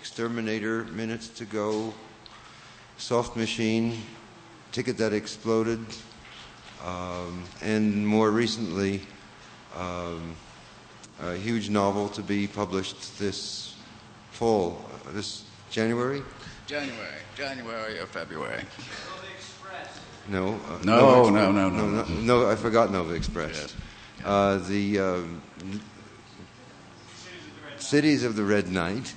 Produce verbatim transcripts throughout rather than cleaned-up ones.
Exterminator, Minutes to Go, Soft Machine, Ticket That Exploded, um, and more recently, um, a huge novel to be published this fall, uh, this January? January, January or February. No, uh, no, Nova no, no, no, no, no, no, I forgot Nova Express. Yes. Uh, the um, Cities of the Red Night,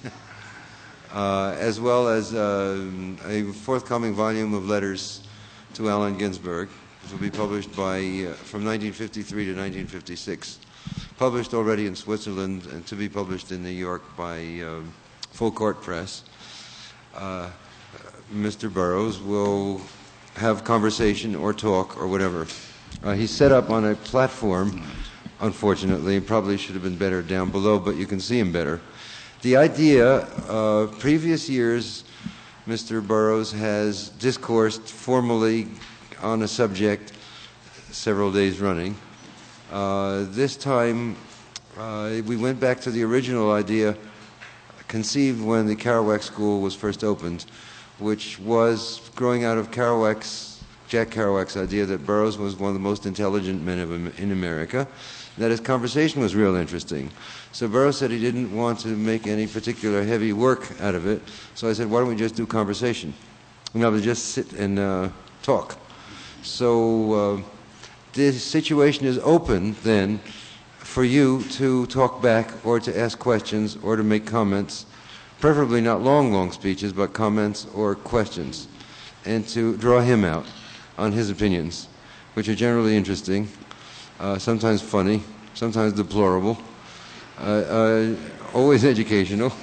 uh, as well as uh, a forthcoming volume of letters to Allen Ginsberg, which will be published by uh, from nineteen fifty-three to nineteen fifty-six, published already in Switzerland and to be published in New York by um, Full Court Press. Uh, Mister Burroughs will have conversation or talk or whatever. Uh, he's set up on a platform, unfortunately. It probably should have been better down below, but you can see him better. The idea, uh, previous years, Mister Burroughs has discoursed formally on a subject several days running. Uh, this time, uh, we went back to the original idea conceived when the Kerouac School was first opened, which was growing out of Kerouac's, Jack Kerouac's idea that Burroughs was one of the most intelligent men of, in America, that his conversation was real interesting. So Burroughs said he didn't want to make any particular heavy work out of it, so I said, why don't we just do conversation? And I would just sit and uh, talk. So uh, this situation is open, then, for you to talk back or to ask questions or to make comments, preferably not long, long speeches, but comments or questions, and to draw him out on his opinions, which are generally interesting, uh, sometimes funny, sometimes deplorable, uh, uh, always educational.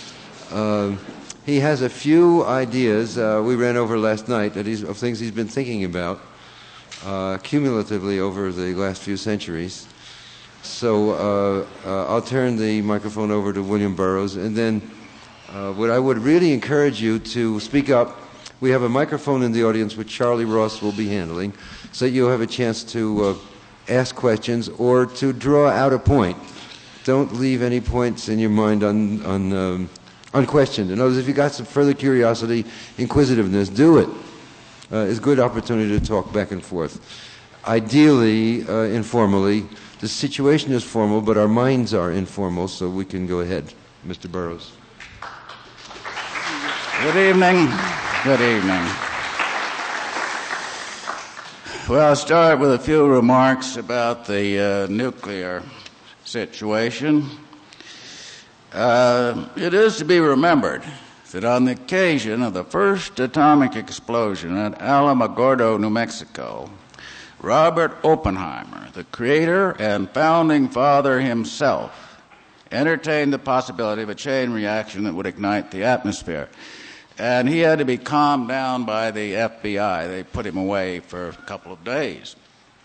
Uh, he has a few ideas uh, we ran over last night that he's, of things he's been thinking about uh, cumulatively over the last few centuries. So uh, uh, I'll turn the microphone over to William Burroughs, and then Uh, what I would really encourage you to speak up. We have a microphone in the audience which Charlie Ross will be handling, so that you'll have a chance to uh, ask questions or to draw out a point. Don't leave any points in your mind un, un, um, unquestioned. In other words, if you've got some further curiosity, inquisitiveness, do it. Uh, it's a good opportunity to talk back and forth. Ideally, uh, informally. The situation is formal, but our minds are informal, so we can go ahead. Mister Burroughs. Good evening. Good evening. Well, I'll start with a few remarks about the uh, nuclear situation. Uh, it is to be remembered that on the occasion of the first atomic explosion at Alamogordo, New Mexico, Robert Oppenheimer, the creator and founding father himself, entertained the possibility of a chain reaction that would ignite the atmosphere. And he had to be calmed down by the F B I. They put him away for a couple of days.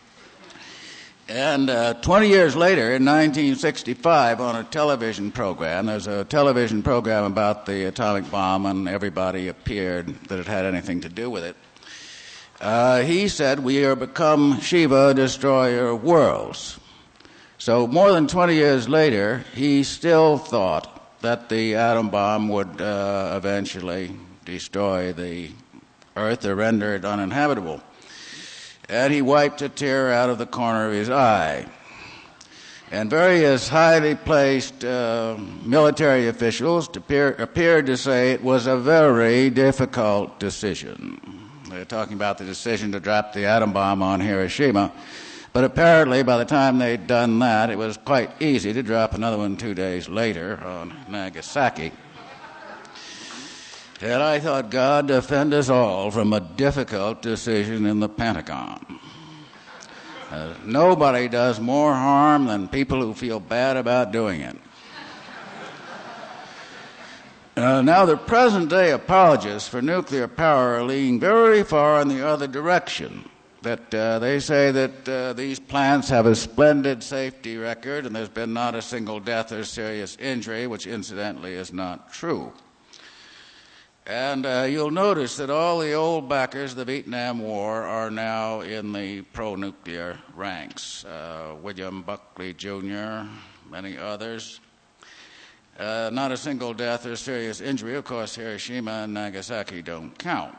And uh, twenty years later, in nineteen sixty-five, on a television program, there's a television program about the atomic bomb, and everybody appeared that it had anything to do with it. Uh, he said, we are become Shiva, destroyer of worlds. So more than twenty years later, he still thought that the atom bomb would uh, eventually destroy the Earth or render it uninhabitable. And he wiped a tear out of the corner of his eye. And various highly placed uh, military officials appear, appeared to say it was a very difficult decision. They're talking about the decision to drop the atom bomb on Hiroshima. But apparently, by the time they'd done that, it was quite easy to drop another one two days later on Nagasaki. And I thought, God defend us all from a difficult decision in the Pentagon. Uh, nobody does more harm than people who feel bad about doing it. Uh, now, the present-day apologists for nuclear power are leaning very far in the other direction. That uh, they say that uh, these plants have a splendid safety record and there's been not a single death or serious injury, which incidentally is not true. And uh, you'll notice that all the old backers of the Vietnam War are now in the pro-nuclear ranks. Uh, William Buckley Junior, many others. Uh, not a single death or serious injury. Of course, Hiroshima and Nagasaki don't count.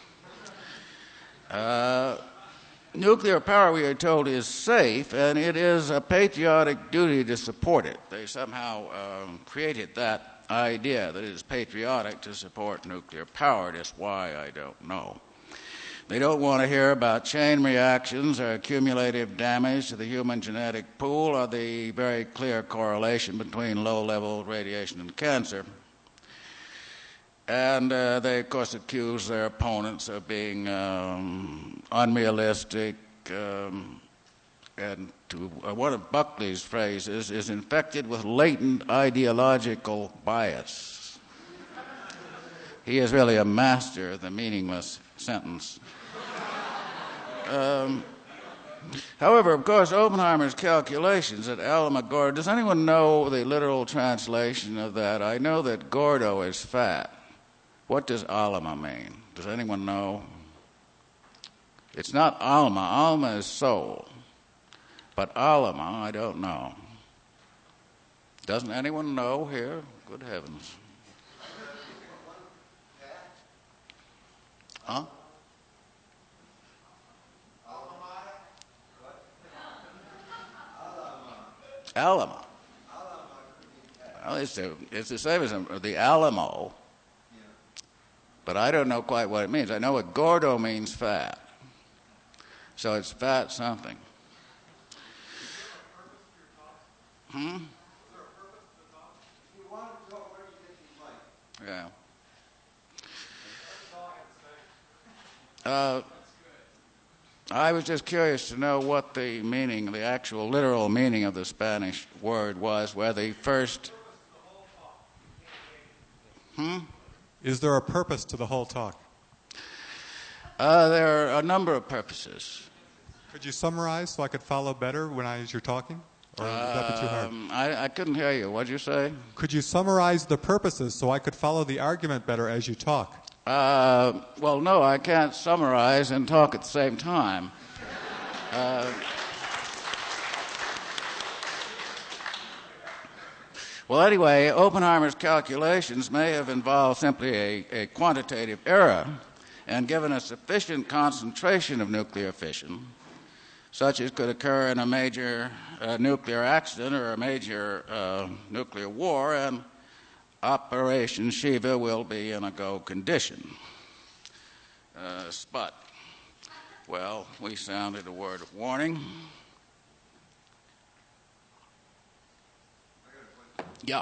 Uh, nuclear power, we are told, is safe, and it is a patriotic duty to support it. They somehow um, created that idea that it is patriotic to support nuclear power. Just why, I don't know. They don't want to hear about chain reactions or cumulative damage to the human genetic pool or the very clear correlation between low-level radiation and cancer. And uh, they, of course, accuse their opponents of being um, unrealistic, um, and to, uh, one of Buckley's phrases is infected with latent ideological bias. He is really a master of the meaningless sentence. Um, however, of course, Oppenheimer's calculations at Alamogordo, does anyone know the literal translation of that? I know that Gordo is fat. What does Alma mean? Does anyone know? It's not Alma. Alma is soul. But Alma, I don't know. Doesn't anyone know here? Good heavens. Huh? Alama. Well, it's, a, it's the same as the Alamo, but I don't know quite what it means. I know what Gordo means fat, so it's fat something. Hmm? Yeah. Uh, I was just curious to know what the meaning, the actual literal meaning of the Spanish word was, where the first... Hmm? Is there a purpose to the whole talk? Uh, there are a number of purposes. Could you summarize so I could follow better when I, as you're talking? Or would that be too hard? Um, I, I couldn't hear you. What did you say? Could you summarize the purposes so I could follow the argument better as you talk? Uh, well, no, I can't summarize and talk at the same time. Uh, well, anyway, Oppenheimer's calculations may have involved simply a, a quantitative error and given a sufficient concentration of nuclear fission, such as could occur in a major uh, nuclear accident or a major uh, nuclear war, and Operation Shiva will be in a go condition. Uh, Sput. Well, we sounded a word of warning. Yeah.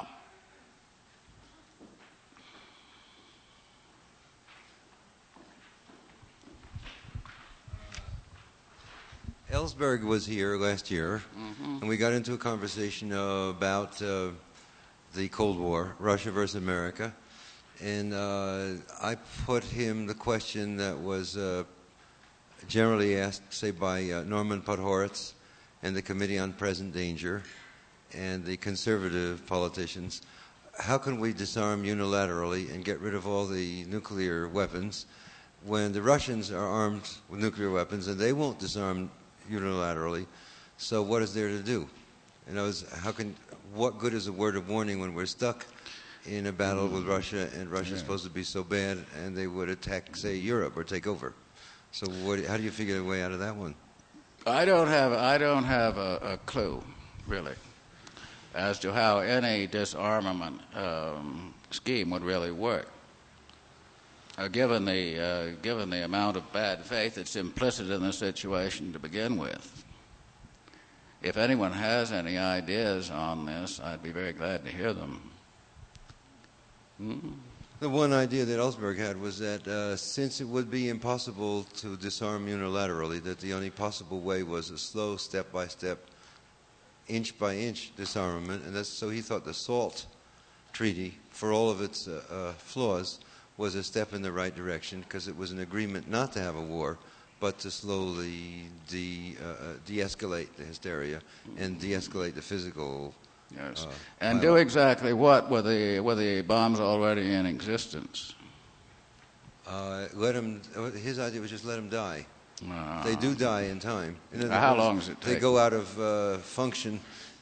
Ellsberg was here last year, mm-hmm. and we got into a conversation uh, about uh, the Cold War, Russia versus America, and uh, I put him the question that was uh, generally asked, say, by uh, Norman Podhoretz and the Committee on Present Danger and the conservative politicians. How can we disarm unilaterally and get rid of all the nuclear weapons when the Russians are armed with nuclear weapons and they won't disarm unilaterally? So what is there to do? And I was, how can, what good is a word of warning when we're stuck in a battle with Russia and Russia's yeah. supposed to be so bad and they would attack, say, Europe or take over? So what, how do you figure a way out of that one? I don't have, I don't have a, a clue, really, as to how any disarmament um, scheme would really work. Uh, given the uh, given the amount of bad faith that's implicit in the situation to begin with. If anyone has any ideas on this, I'd be very glad to hear them. Mm-hmm. The one idea that Ellsberg had was that uh, since it would be impossible to disarm unilaterally, that the only possible way was a slow, step-by-step, inch-by-inch disarmament, and that's, so he thought the SALT Treaty, for all of its uh, uh, flaws, was a step in the right direction because it was an agreement not to have a war, but to slowly de, uh, de-escalate the hysteria and de-escalate the physical. Yes, uh, and violence. Do exactly what with the with the bombs already in existence? Uh, let them. His idea was just let them die. Uh, they do die in time. In how long does it take? They go out of uh, function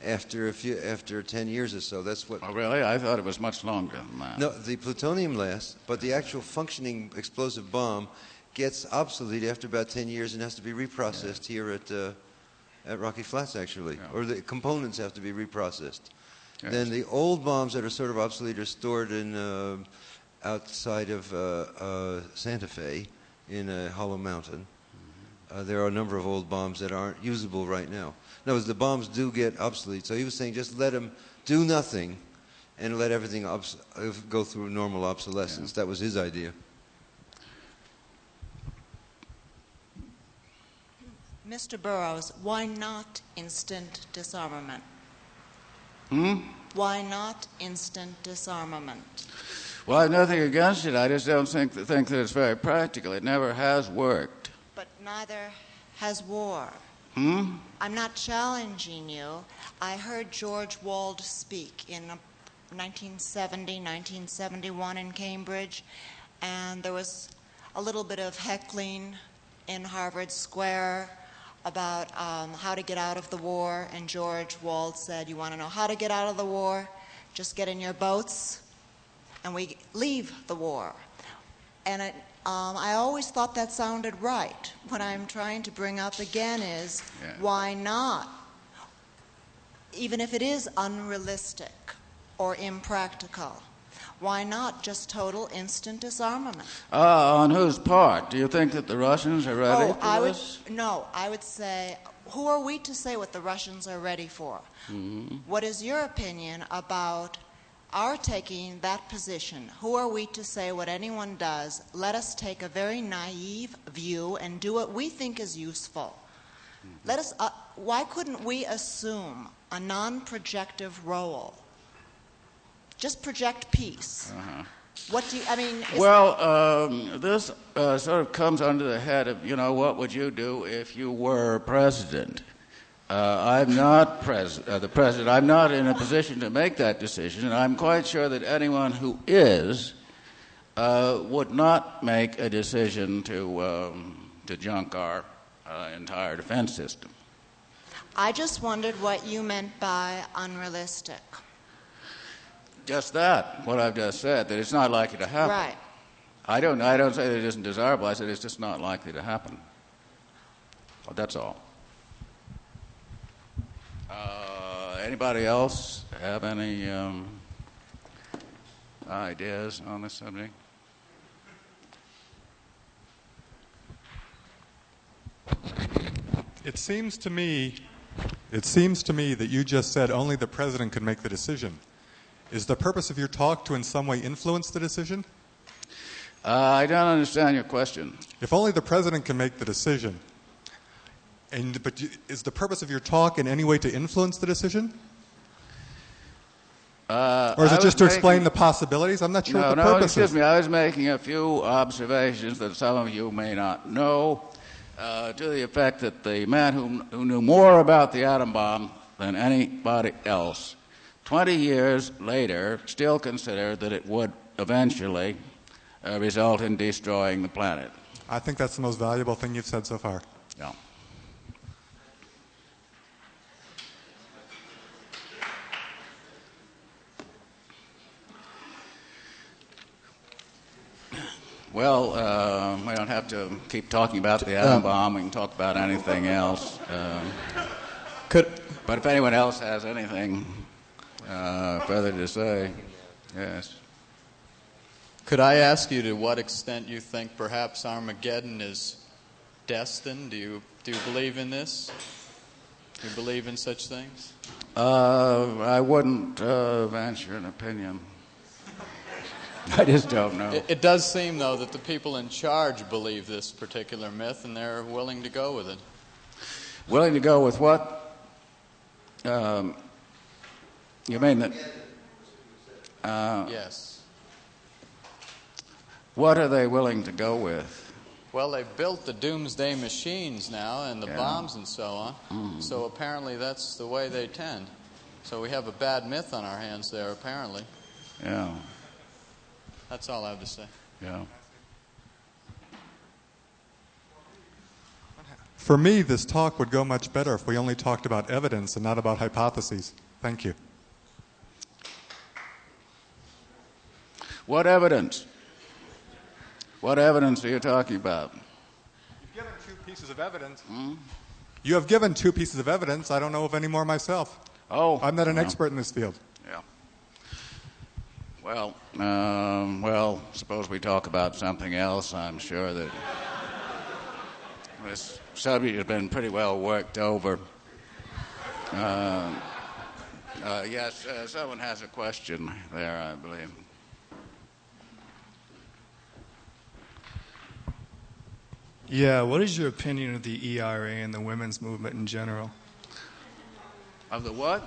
after a few, after ten years or so. That's what. Oh, really? I thought it was much longer than that. No, the plutonium lasts, but the actual functioning explosive bomb gets obsolete after about ten years and has to be reprocessed yeah. here at uh, at Rocky Flats, actually, yeah. or the components have to be reprocessed. Yes. Then the old bombs that are sort of obsolete are stored in uh, outside of uh, uh, Santa Fe in uh, Hollow Mountain. Mm-hmm. Uh, there are a number of old bombs that aren't usable right now. In other words, the bombs do get obsolete. So he was saying just let them do nothing and let everything obs- go through normal obsolescence. Yeah. That was his idea. Mister Burroughs, why not instant disarmament? Hmm? Why not instant disarmament? Well, I have nothing against it. I just don't think that, think that it's very practical. It never has worked. But neither has war. Hmm? I'm not challenging you. I heard George Wald speak in nineteen seventy, nineteen seventy-one in Cambridge, and there was a little bit of heckling in Harvard Square about um, how to get out of the war, and George Wald said, you want to know how to get out of the war? Just get in your boats, and we leave the war. And it, um, I always thought that sounded right. What I'm trying to bring up again is, yeah. why not? Even if it is unrealistic or impractical, why not just total instant disarmament? Uh, on whose part? Do you think that the Russians are ready oh, for I this? Would, no, I would say, who are we to say what the Russians are ready for? Mm-hmm. What is your opinion about our taking that position? Who are we to say what anyone does? Let us take a very naive view and do what we think is useful. Mm-hmm. Let us. Uh, why couldn't we assume a non-projective role? Just project peace. Uh-huh. What do you, I mean... Well, um, this uh, sort of comes under the head of, you know, what would you do if you were president? Uh, I'm not pres- uh, the president. I'm not in a position to make that decision, and I'm quite sure that anyone who is uh, would not make a decision to, um, to junk our uh, entire defense system. I just wondered what you meant by unrealistic. Just that, what I've just said, that it's not likely to happen. Right. I don't I don't say that it isn't desirable. I said it's just not likely to happen. Well, that's all. Uh, anybody else have any um, ideas on this subject? It seems to me, it seems to me that you just said only the president could make the decision. Is the purpose of your talk to in some way influence the decision? Uh, I don't understand your question. If only the president can make the decision, and but you, is the purpose of your talk in any way to influence the decision? Uh, or is I it just to making, explain the possibilities? I'm not sure no, what the no, purpose excuse is. me. I was making a few observations that some of you may not know, uh, to the effect that the man who, who knew more about the atom bomb than anybody else twenty years later, still consider that it would eventually uh, result in destroying the planet. I think that's the most valuable thing you've said so far. Yeah. Well, uh, we don't have to keep talking about the atom bomb. We can talk about anything else. Uh, Could, but if anyone else has anything Uh, further to say, yes. Could I ask you to what extent you think perhaps Armageddon is destined? Do you do you believe in this? Do you believe in such things? Uh, I wouldn't uh, venture an opinion. I just don't know. It, it does seem, though, that the people in charge believe this particular myth, and they're willing to go with it. Willing to go with what? Um, You mean that? Uh, yes. What are they willing to go with? Well, they've built the doomsday machines now and the yeah. bombs and so on. Mm-hmm. So apparently that's the way they tend. So we have a bad myth on our hands there, apparently. Yeah. That's all I have to say. Yeah. For me, this talk would go much better if we only talked about evidence and not about hypotheses. Thank you. What evidence? What evidence are you talking about? You've given two pieces of evidence. Hmm? You have given two pieces of evidence. I don't know of any more myself. Oh. I'm not an well, expert in this field. Yeah. Well, um, well, suppose we talk about something else. I'm sure that this subject has been pretty well worked over. Uh, uh, yes, uh, someone has a question there, I believe. Yeah, what is your opinion of the E R A and the women's movement in general? Of the what?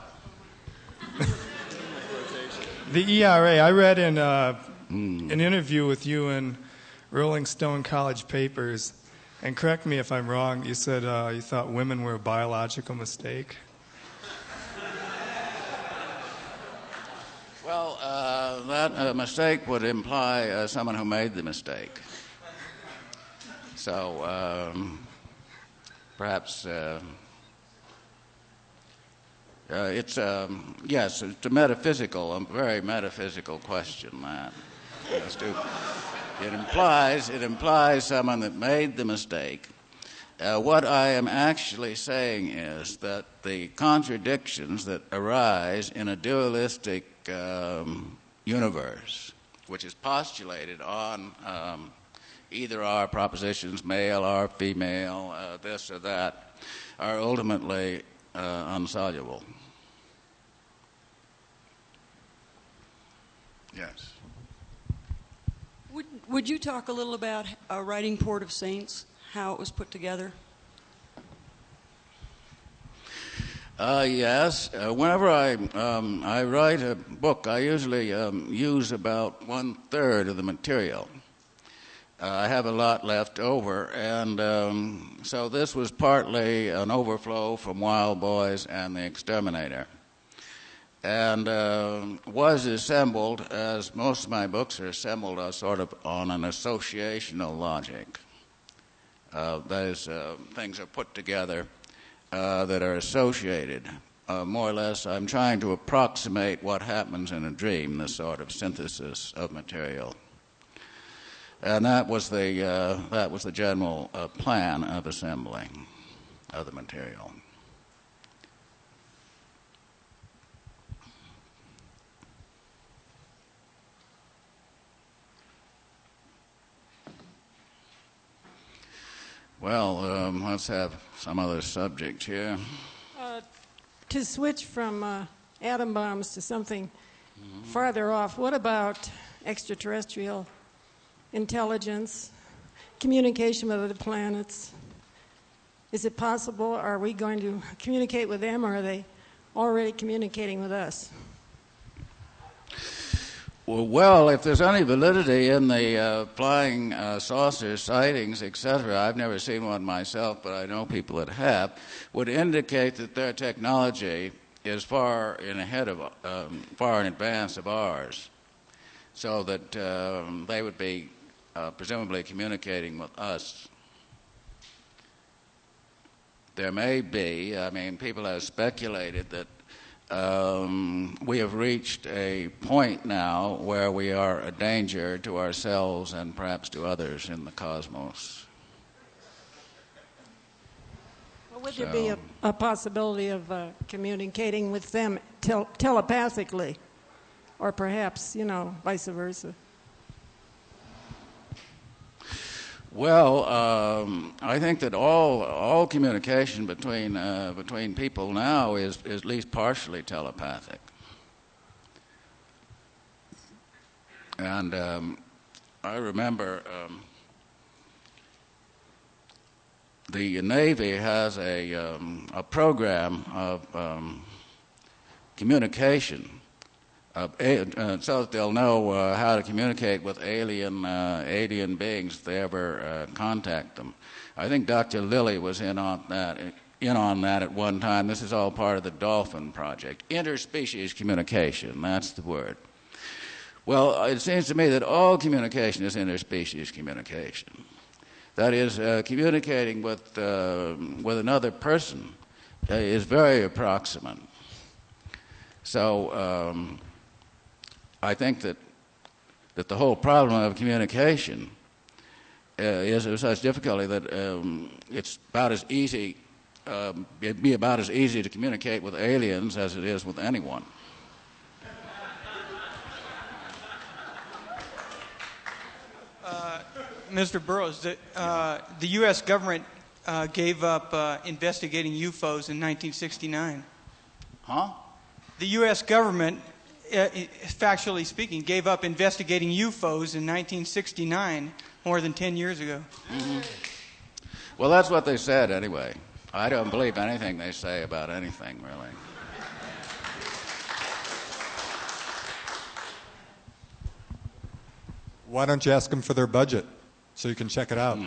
The E R A, I read in uh, Mm. an interview with you in Rolling Stone College Papers, and correct me if I'm wrong, you said uh, you thought women were a biological mistake. Well, uh, that uh, mistake would imply uh, someone who made the mistake. So um, perhaps uh, uh, it's um, yes, it's a metaphysical, a very metaphysical question. That Yes, to, it implies it implies someone that made the mistake. Uh, what I am actually saying is that the contradictions that arise in a dualistic um, universe, which is postulated on um, either our propositions, male or female, uh, this or that, are ultimately uh, insoluble. Yes. Would, would you talk a little about uh, writing Port of Saints, how it was put together? Uh, yes. Uh, whenever I um, I write a book, I usually um, use about one third of the material. Uh, I have a lot left over, and um, so this was partly an overflow from Wild Boys and The Exterminator, and uh, was assembled, as most of my books are assembled, uh, sort of on an associational logic. Uh, those uh, things are put together uh, that are associated. Uh, more or less, I'm trying to approximate what happens in a dream, this sort of synthesis of material. And that was the uh, that was the general uh, plan of assembling of the material. Well, um, let's have some other subject here. Uh, to switch from uh, atom bombs to something mm-hmm. farther off, what about extraterrestrial intelligence, communication with other planets? Is it possible? Are we going to communicate with them, or are they already communicating with us? Well, well, if there's any validity in the uh, flying uh, saucer sightings, et cetera, I've never seen one myself, but I know people that have, would indicate that their technology is far in ahead of, um, far in advance of ours, so that um, they would be uh, presumably communicating with us. There may be, I mean, people have speculated that Um, we have reached a point now where we are a danger to ourselves and perhaps to others in the cosmos. Well, would So, there be a, a possibility of uh, communicating with them tel- telepathically, or perhaps, you know, vice versa? Well, um, I think that all all communication between uh, between people now is, is at least partially telepathic, and um, I remember um, the Navy has a um, a program of um, communication. Uh, uh, so that they'll know uh, how to communicate with alien uh, alien beings if they ever uh, contact them. I think Doctor Lilly was in on that in on that at one time. This is all part of the Dolphin Project. Interspecies communication, that's the word. Well, it seems to me that all communication is interspecies communication. That is, uh, communicating with, uh, with another person uh, is very approximate. So um, I think that, that the whole problem of communication uh, is of such difficulty that um, it's about as easy, um, it'd be about as easy to communicate with aliens as it is with anyone. Uh, Mister Burroughs, the, uh, the U S government uh, gave up uh, investigating U F Os in nineteen sixty-nine. Huh? The U S government, uh, factually speaking, gave up investigating U F Os in nineteen sixty-nine, more than ten years ago. Mm-hmm. Well, that's what they said anyway. I don't believe anything they say about anything, really. Why don't you ask them for their budget so you can check it out? Mm.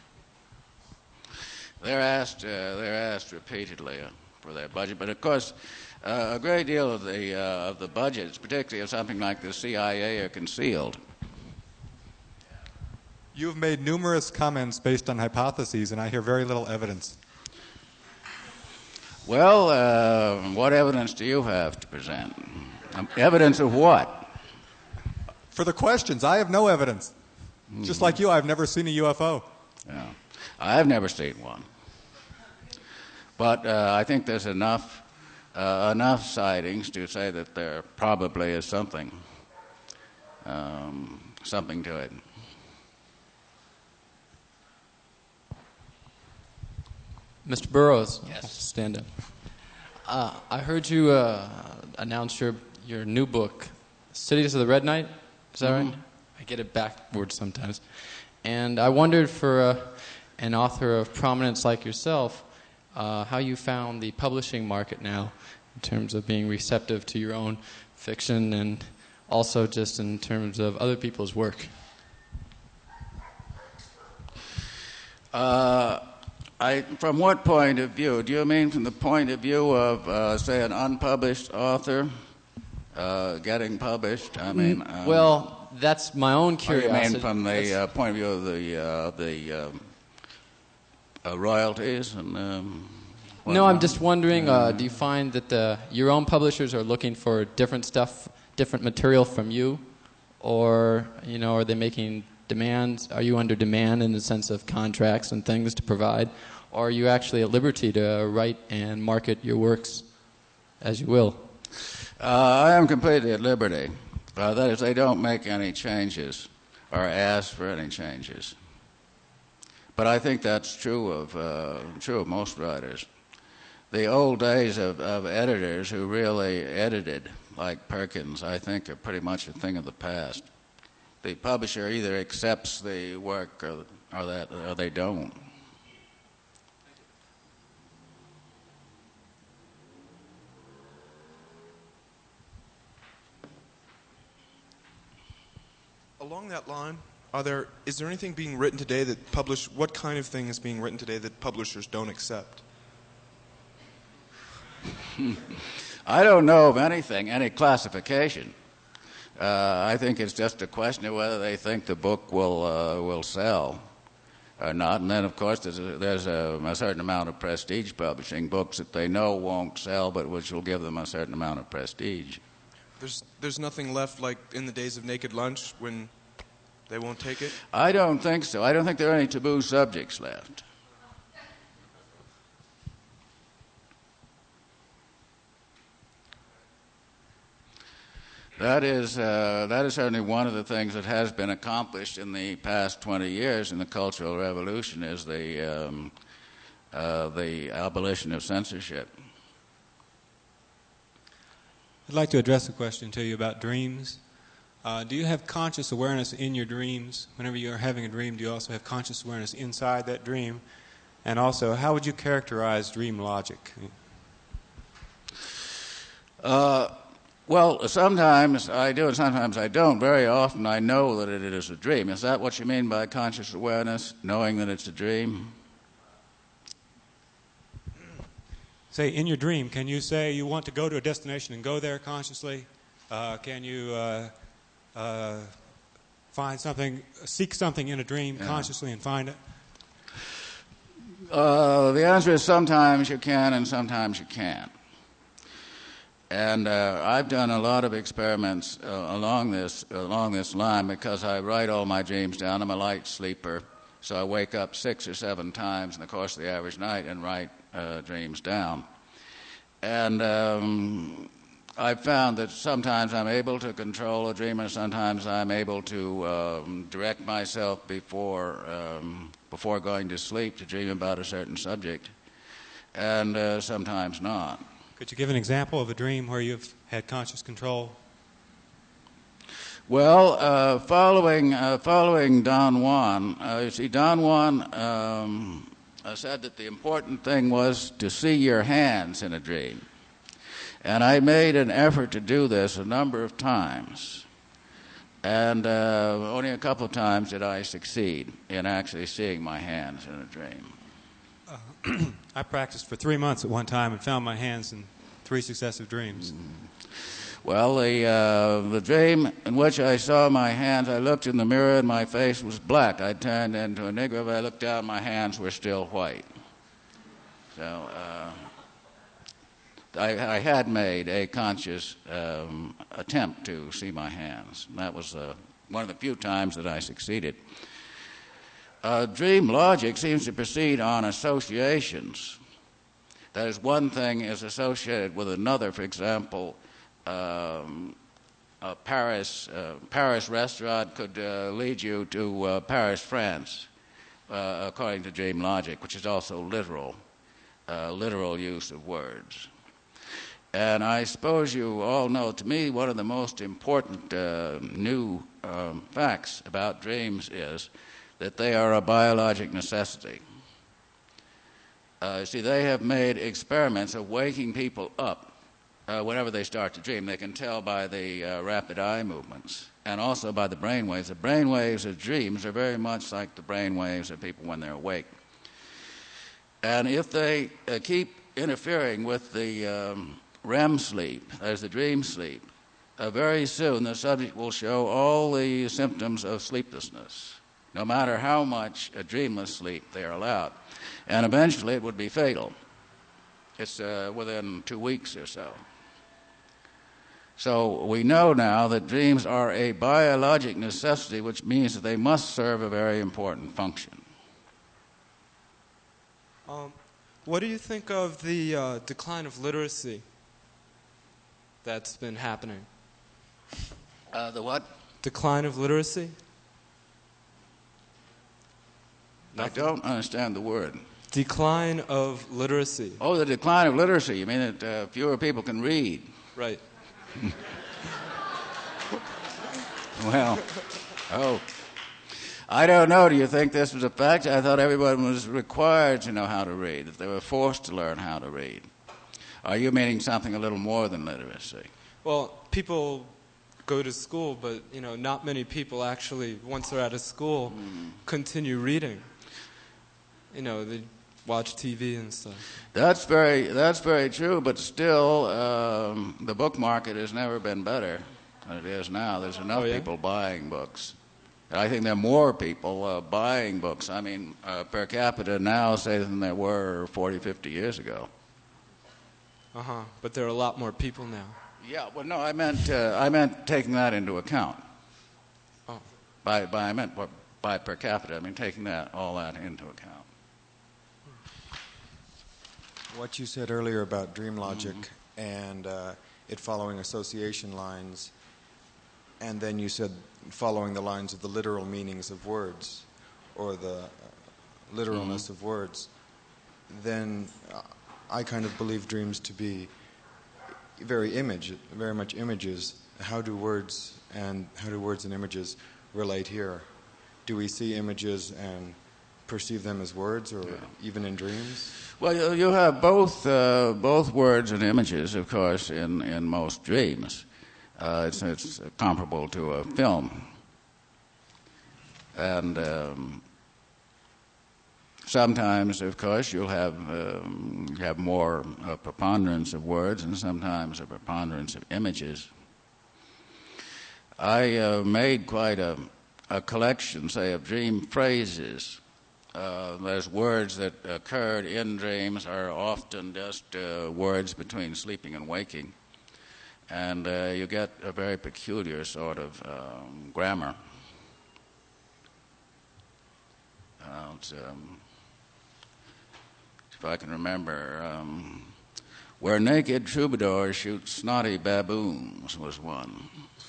They're asked. Uh, they're asked repeatedly uh, for their budget, but of course, uh, a great deal of the uh, of the budgets, particularly of something like the C I A, are concealed. You've made numerous comments based on hypotheses, and I hear very little evidence. Well, uh, what evidence do you have to present? Um, evidence of what? For the questions, I have no evidence. Mm-hmm. Just like you, I've never seen a U F O. Yeah. I've never seen one. But uh, I think there's enough uh, enough sightings to say that there probably is something um, something to it. Mister Burroughs. Yes. Stand up. Uh, I heard you uh, announce your your new book, Cities of the Red Knight. Is that Mm-hmm. right? I get it backwards sometimes. And I wondered, for uh, an author of prominence like yourself, uh, how you found the publishing market now in terms of being receptive to your own fiction and also just in terms of other people's work. Uh, I, from what point of view? Do you mean from the point of view of, uh, say, an unpublished author uh, getting published? I mean, um, well, that's my own curiosity. Or you mean from the uh, point of view of the uh, the um, uh, royalties and? Um, no, I'm just wondering. Uh, do you find that the, your own publishers are looking for different stuff, different material from you, or you know, are they making demands? Are you under demand in the sense of contracts and things to provide, or are you actually at liberty to write and market your works as you will? Uh, I am completely at liberty. Uh, that is, they don't make any changes or ask for any changes. But I think that's true of uh, true of most writers. The old days of, of editors who really edited, like Perkins, I think are pretty much a thing of the past. The publisher either accepts the work or, or that or they don't. Along that line, are there is there anything being written today that publish what kind of thing is being written today that publishers don't accept? I don't know of anything, any classification. Uh, I think it's just a question of whether they think the book will uh, will sell or not. And then, of course, there's a, there's a, a certain amount of prestige publishing, books that they know won't sell, but which will give them a certain amount of prestige. There's there's nothing left like in the days of Naked Lunch when they won't take it? I don't think so. I don't think there are any taboo subjects left. That is, uh, that is certainly one of the things that has been accomplished in the past twenty years in the Cultural Revolution is the, um, uh, the abolition of censorship. I'd like to address a question to you about dreams. Uh, do you have conscious awareness in your dreams? Whenever you are having a dream, do you also have conscious awareness inside that dream? And also, how would you characterize dream logic? Uh, well, sometimes I do and sometimes I don't. Very often I know that it is a dream. Is that what you mean by conscious awareness, knowing that it's a dream? Say, in your dream, can you say you want to go to a destination and go there consciously? Uh, can you uh, uh, find something, seek something in a dream Yeah. consciously and find it? Uh, the answer is sometimes you can and sometimes you can't. And uh, I've done a lot of experiments uh, along this along this line because I write all my dreams down. I'm a light sleeper, so I wake up six or seven times in the course of the average night and write uh, dreams down. And um, I've found that sometimes I'm able to control a dream, and sometimes I'm able to um, direct myself before um, before going to sleep to dream about a certain subject, and uh, sometimes not. Could you give an example of a dream where you've had conscious control? Well, uh, following uh, following Don Juan, uh, you see, Don Juan um, uh, said that the important thing was to see your hands in a dream. And I made an effort to do this a number of times. And uh, only a couple of times did I succeed in actually seeing my hands in a dream. Uh, I practiced for three months at one time and found my hands in three successive dreams. Well, the, uh, the dream in which I saw my hands, I looked in the mirror and my face was black. I turned into a Negro, but I looked down, my hands were still white. So uh, I, I had made a conscious um, attempt to see my hands. That was uh, one of the few times that I succeeded. Uh, dream logic seems to proceed on associations. That is, one thing is associated with another. For example, um, a Paris, uh, Paris restaurant could uh, lead you to uh, Paris, France, uh, according to dream logic, which is also literal, uh, literal use of words. And I suppose you all know, to me, one of the most important uh, new um, facts about dreams is that they are a biologic necessity. Uh, see, they have made experiments of waking people up uh, whenever they start to dream. They can tell by the uh, rapid eye movements and also by the brain waves. The brain waves of dreams are very much like the brain waves of people when they're awake. And if they uh, keep interfering with the um, R E M sleep, as the dream sleep, uh, very soon the subject will show all the symptoms of sleeplessness, no matter how much a dreamless sleep they are allowed. And eventually it would be fatal. It's uh, within two weeks or so. So we know now that dreams are a biologic necessity, which means that they must serve a very important function. Um, what do you think of the uh, decline of literacy that's been happening? Uh, the what? Decline of literacy? Nothing. I don't understand the word. Decline of literacy. Oh, the decline of literacy. You mean that uh, fewer people can read? Right. Well, oh. I don't know. Do you think this was a fact? I thought everyone was required to know how to read, that they were forced to learn how to read. Are you meaning something a little more than literacy? Well, people go to school, but, you know, not many people actually, once they're out of school, mm. continue reading. You know, they watch T V and stuff. That's very, that's very true, but still, um, the book market has never been better than it is now. There's enough oh, yeah? people buying books. I think there are more people uh, buying books, I mean, uh, per capita now, say, than there were forty, fifty years ago. Uh-huh, but there are a lot more people now. Yeah, well, no, I meant, uh, I meant taking that into account. Oh. By, by, I meant by per capita, I mean taking that, all that into account. What you said earlier about dream logic mm-hmm. and uh, it following association lines, and then you said following the lines of the literal meanings of words, or the uh, literalness mm-hmm. of words, then uh, I kind of believe dreams to be very image, very much images. How do words and how do words and images relate here? Do we see images and perceive them as words, or yeah. even in dreams? Well, you have both uh, both words and images, of course, in, in most dreams. Uh, it's, it's comparable to a film. And um, sometimes, of course, you'll have, um, have more uh, preponderance of words and sometimes a preponderance of images. I uh, made quite a, a collection, say, of dream phrases. uh, those words that occurred in dreams are often just uh, words between sleeping and waking. And uh, you get a very peculiar sort of um, grammar. Uh, it's, um, if I can remember, um, where naked troubadours shoot snotty baboons was one.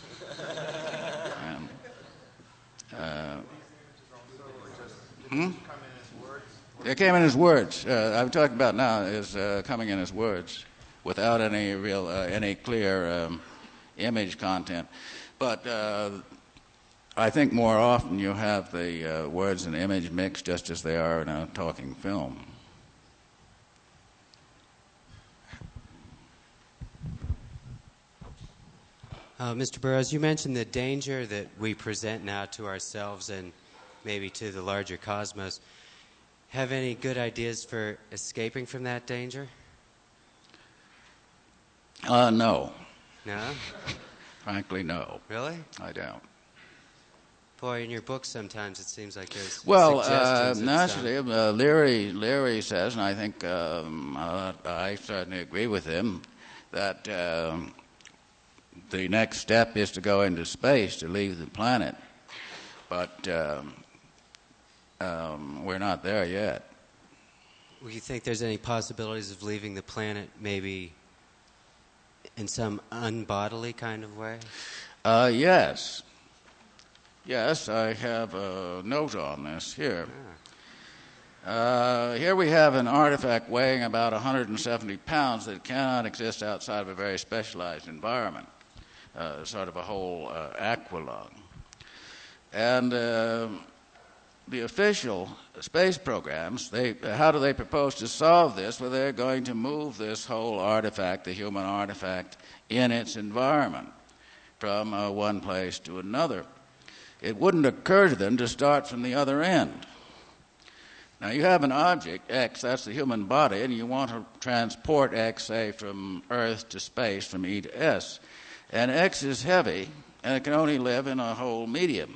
and, uh, hmm? It came in as words. Uh, I'm talking about now is uh, coming in as words, without any real, uh, any clear um, image content. But uh, I think more often you have the uh, words and image mixed just as they are in a talking film. Uh, Mister Burroughs, you mentioned the danger that we present now to ourselves and maybe to the larger cosmos. Have any good ideas for escaping from that danger? Uh, no. No? Frankly, no. Really? I don't. Boy, in your book sometimes it seems like there's Well, uh, suggestions of naturally, some- uh, Leary, Leary says, and I think um, uh, I certainly agree with him, that um, the next step is to go into space, to leave the planet. But um, um, we're not there yet. Do you think there's any possibilities of leaving the planet maybe in some unbodily kind of way? Uh, yes. Yes, I have a note on this here. Uh, here we have an artifact weighing about one hundred seventy pounds that cannot exist outside of a very specialized environment, uh, sort of a whole uh, aqualung. And uh, the official space programs, they, how do they propose to solve this? Well, they're going to move this whole artifact, the human artifact, in its environment from uh, one place to another. It wouldn't occur to them to start from the other end. Now, you have an object, X, that's the human body, and you want to transport X, say, from Earth to space, from E to S. And X is heavy, and it can only live in a whole medium.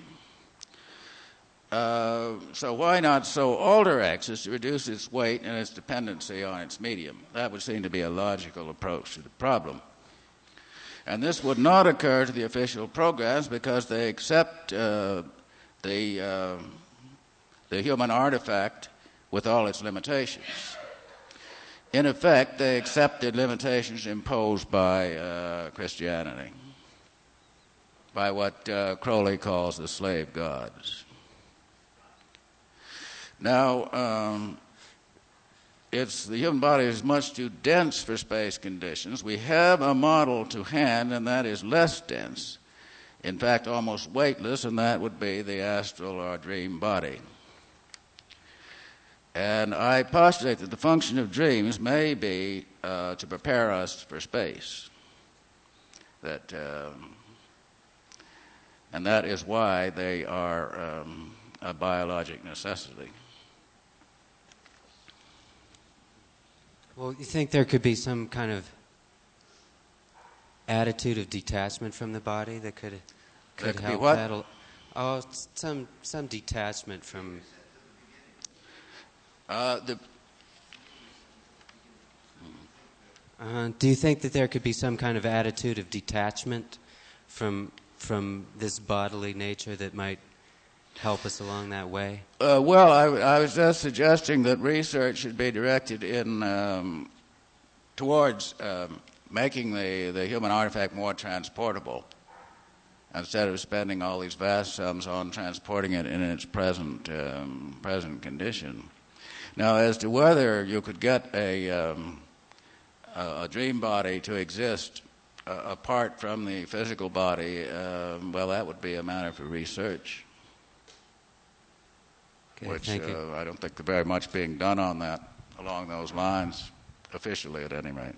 Uh, so why not so alter X as to reduce its weight and its dependency on its medium? That would seem to be a logical approach to the problem. And this would not occur to the official programs because they accept uh, the, uh, the human artifact with all its limitations. In effect, they accepted limitations imposed by uh, Christianity, by what uh, Crowley calls the slave gods. Now, um, it's the human body is much too dense for space conditions. We have a model to hand, and that is less dense, in fact, almost weightless, and that would be the astral or dream body. And I postulate that the function of dreams may be uh, to prepare us for space. That, uh, and that is why they are um, a biologic necessity. Well, you think there could be some kind of attitude of detachment from the body that could could There could be help what? that? al- Oh, s- some some detachment from. Uh, the Uh, do you think that there could be some kind of attitude of detachment from from this bodily nature that might help us along that way? Uh, well, I, I was just suggesting that research should be directed in um, towards um, making the, the human artifact more transportable, instead of spending all these vast sums on transporting it in its present um, present condition. Now, as to whether you could get a um, a, a dream body to exist uh, apart from the physical body, uh, well, that would be a matter for research. Okay, Which thank you. uh, I don't think there's very much being done on that, along those lines, officially at any rate.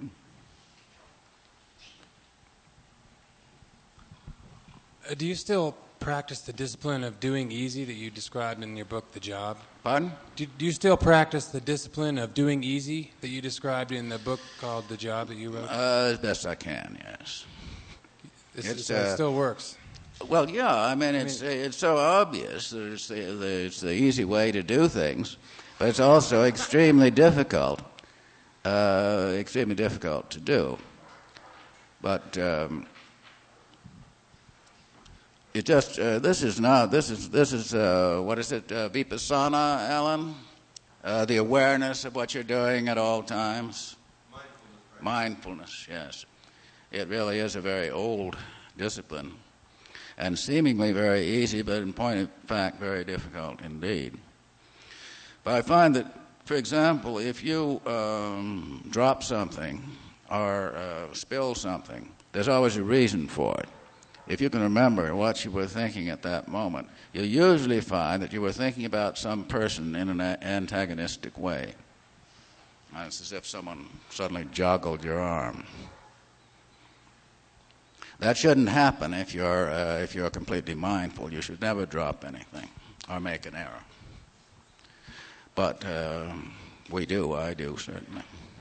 Uh, do you still practice the discipline of doing easy that you described in your book, The Job? Pardon? Do, do you still practice the discipline of doing easy that you described in the book called The Job that you wrote? Uh, as best I can, yes. This, It's, so it uh, still works. Well, yeah, I mean, it's I mean, it's so obvious that it's the, the, it's the easy way to do things, but it's also extremely difficult, uh, extremely difficult to do. But um, it just uh, this is not this is this is uh, what is it uh, vipassana, Alan? Uh, the awareness of what you're doing at all times. Mindfulness. Mindfulness, yes. It really is a very old discipline. And seemingly very easy, but in point of fact, very difficult indeed. But I find that, for example, if you um, drop something or uh, spill something, there's always a reason for it. If you can remember what you were thinking at that moment, you'll usually find that you were thinking about some person in an antagonistic way. It's as if someone suddenly joggled your arm. That shouldn't happen if you're uh, if you're completely mindful. You should never drop anything or make an error. But uh, we do. I do certainly.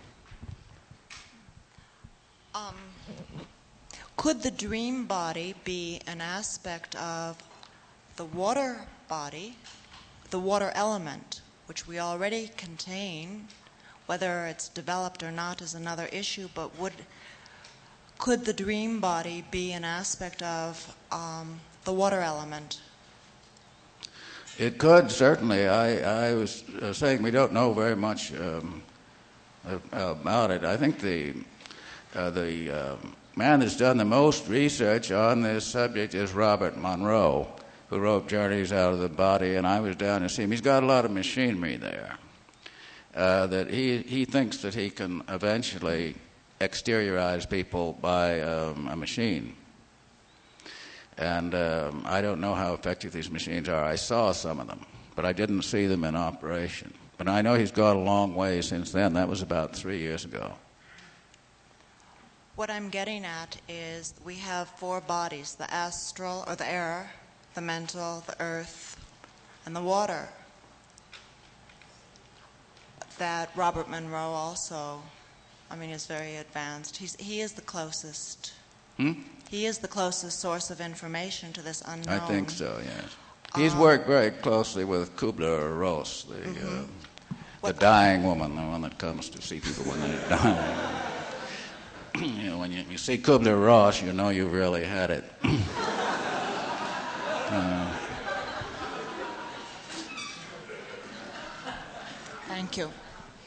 Um, could the dream body be an aspect of the water body, the water element, which we already contain? Whether it's developed or not is another issue. But would Could the dream body be an aspect of um, the water element? It could, certainly. I, I was uh, saying we don't know very much um, about it. I think the, uh, the uh, man that's done the most research on this subject is Robert Monroe, who wrote Journeys Out of the Body, and I was down to see him. He's got a lot of machinery there uh, that he, he thinks that he can eventually exteriorize people by um, a machine. And um, I don't know how effective these machines are. I saw some of them, but I didn't see them in operation. But I know he's got a long way since then. That was about three years ago. What I'm getting at is we have four bodies, the astral or the air, the mental, the earth, and the water. That Robert Monroe also, I mean, is very advanced. He's, he is the closest. Hmm? He is the closest source of information to this unknown. I think so, yes. He's um, worked very closely with Kubler-Ross, the, mm-hmm. uh, the dying woman, the one that comes to see people when they're dying. You know, when you, you see Kubler-Ross, you know you've really had it. uh, Thank you.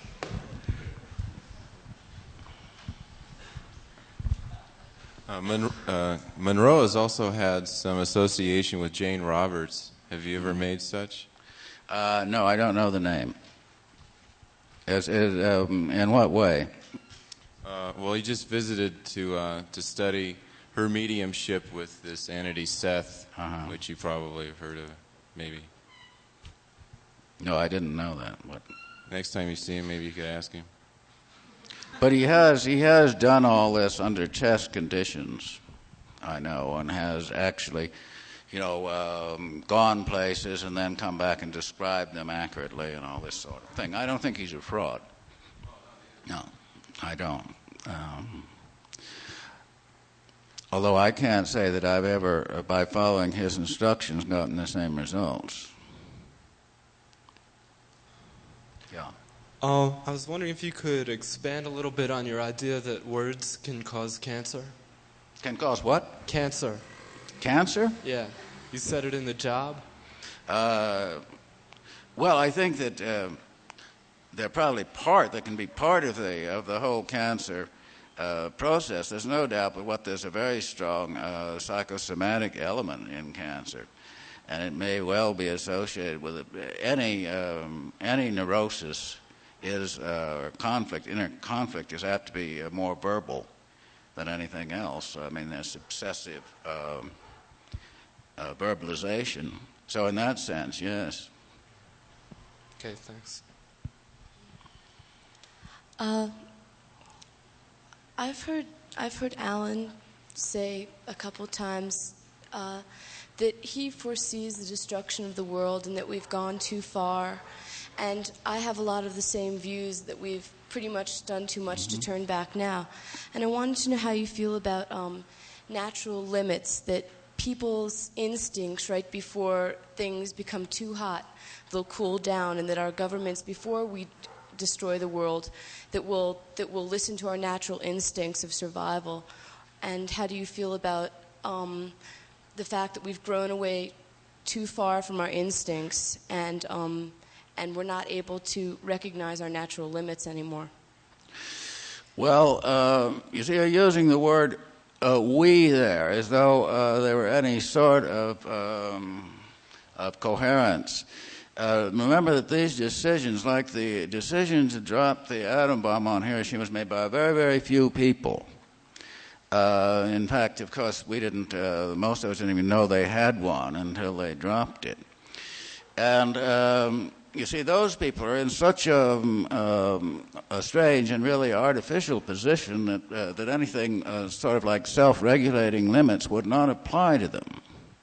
Uh, Mon- uh, Monroe has also had some association with Jane Roberts. Have you ever made such? Uh, no, I don't know the name. Is, is, um, in what way? Uh, well, he just visited to uh, to study her mediumship with this entity Seth, uh-huh. which you probably have heard of, maybe. No, I didn't know that. What? Next time you see him, maybe you could ask him. But he has he has done all this under test conditions, I know, and has actually, you know, um, gone places and then come back and described them accurately and all this sort of thing. I don't think he's a fraud. No, I don't. Um, although I can't say that I've ever, by following his instructions, gotten the same results. Yeah. Uh, I was wondering if you could expand a little bit on your idea that words can cause cancer. Can cause what? Cancer. Cancer? Yeah. You said it in The Job. Uh, well, I think that uh, they're probably part, that can be part of the of the whole cancer uh, process. There's no doubt but what there's a very strong uh, psychosomatic element in cancer. And it may well be associated with it. Any, um, any neurosis is uh, conflict, inner conflict is apt to be uh, more verbal than anything else. I mean, there's obsessive um, uh, verbalization. So in that sense, yes. Okay, thanks. Uh, I've heard I've heard Alan say a couple times uh, that he foresees the destruction of the world and that we've gone too far. And I have a lot of the same views, that we've pretty much done too much mm-hmm. to turn back now. And I wanted to know how you feel about um, natural limits that people's instincts right before things become too hot, they'll cool down, and that our governments, before we destroy the world, that will that will listen to our natural instincts of survival. And how do you feel about um, the fact that we've grown away too far from our instincts, and um, and we're not able to recognize our natural limits anymore? Well, uh, you see, you're using the word uh, "we" there as though uh, there were any sort of um, of coherence. Uh, remember that these decisions, like the decision to drop the atom bomb on Hiroshima, was made by very, very few people. Uh, in fact, of course, we didn't, uh, most of us didn't even know they had one until they dropped it. And um, you see, those people are in such a, um, a strange and really artificial position that, uh, that anything uh, sort of like self-regulating limits would not apply to them.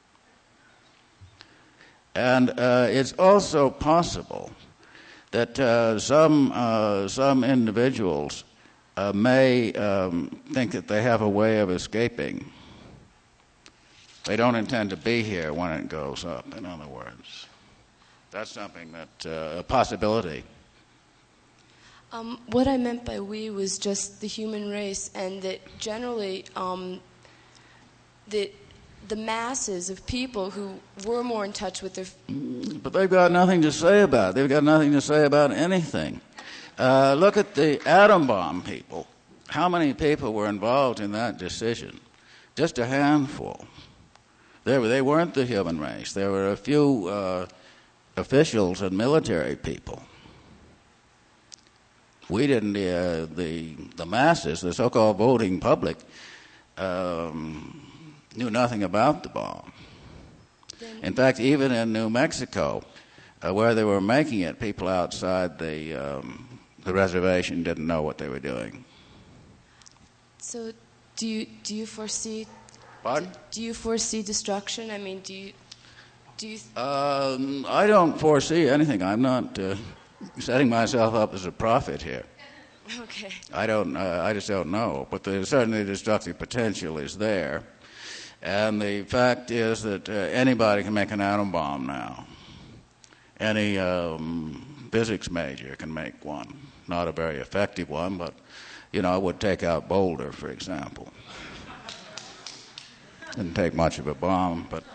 And uh, it's also possible that uh, some uh, some individuals uh, may um, think that they have a way of escaping. They don't intend to be here when it goes up, in other words. That's something that, uh, a possibility. Um, what I meant by we was just the human race, and that generally um, that the masses of people who were more in touch with their... But they've got nothing to say about it. They've got nothing to say about anything. Uh, look at the atom bomb people. How many people were involved in that decision? Just a handful. They, were, they weren't the human race. There were a few uh, officials and military people. We didn't, uh, the, the masses, the so-called voting public, um, knew nothing about the bomb. In fact, even in New Mexico, uh, where they were making it, people outside the um, the reservation didn't know what they were doing. So, do you do you foresee? Pardon? Do, do you foresee destruction? I mean, do you do you? Um, I don't foresee anything. I'm not uh, setting myself up as a prophet here. Okay. I don't. Uh, I just don't know. But the, certainly, the destructive potential is there. And the fact is that uh, anybody can make an atom bomb now. Any um, physics major can make one. Not a very effective one, but, you know, it would take out Boulder, for example. Didn't take much of a bomb, but...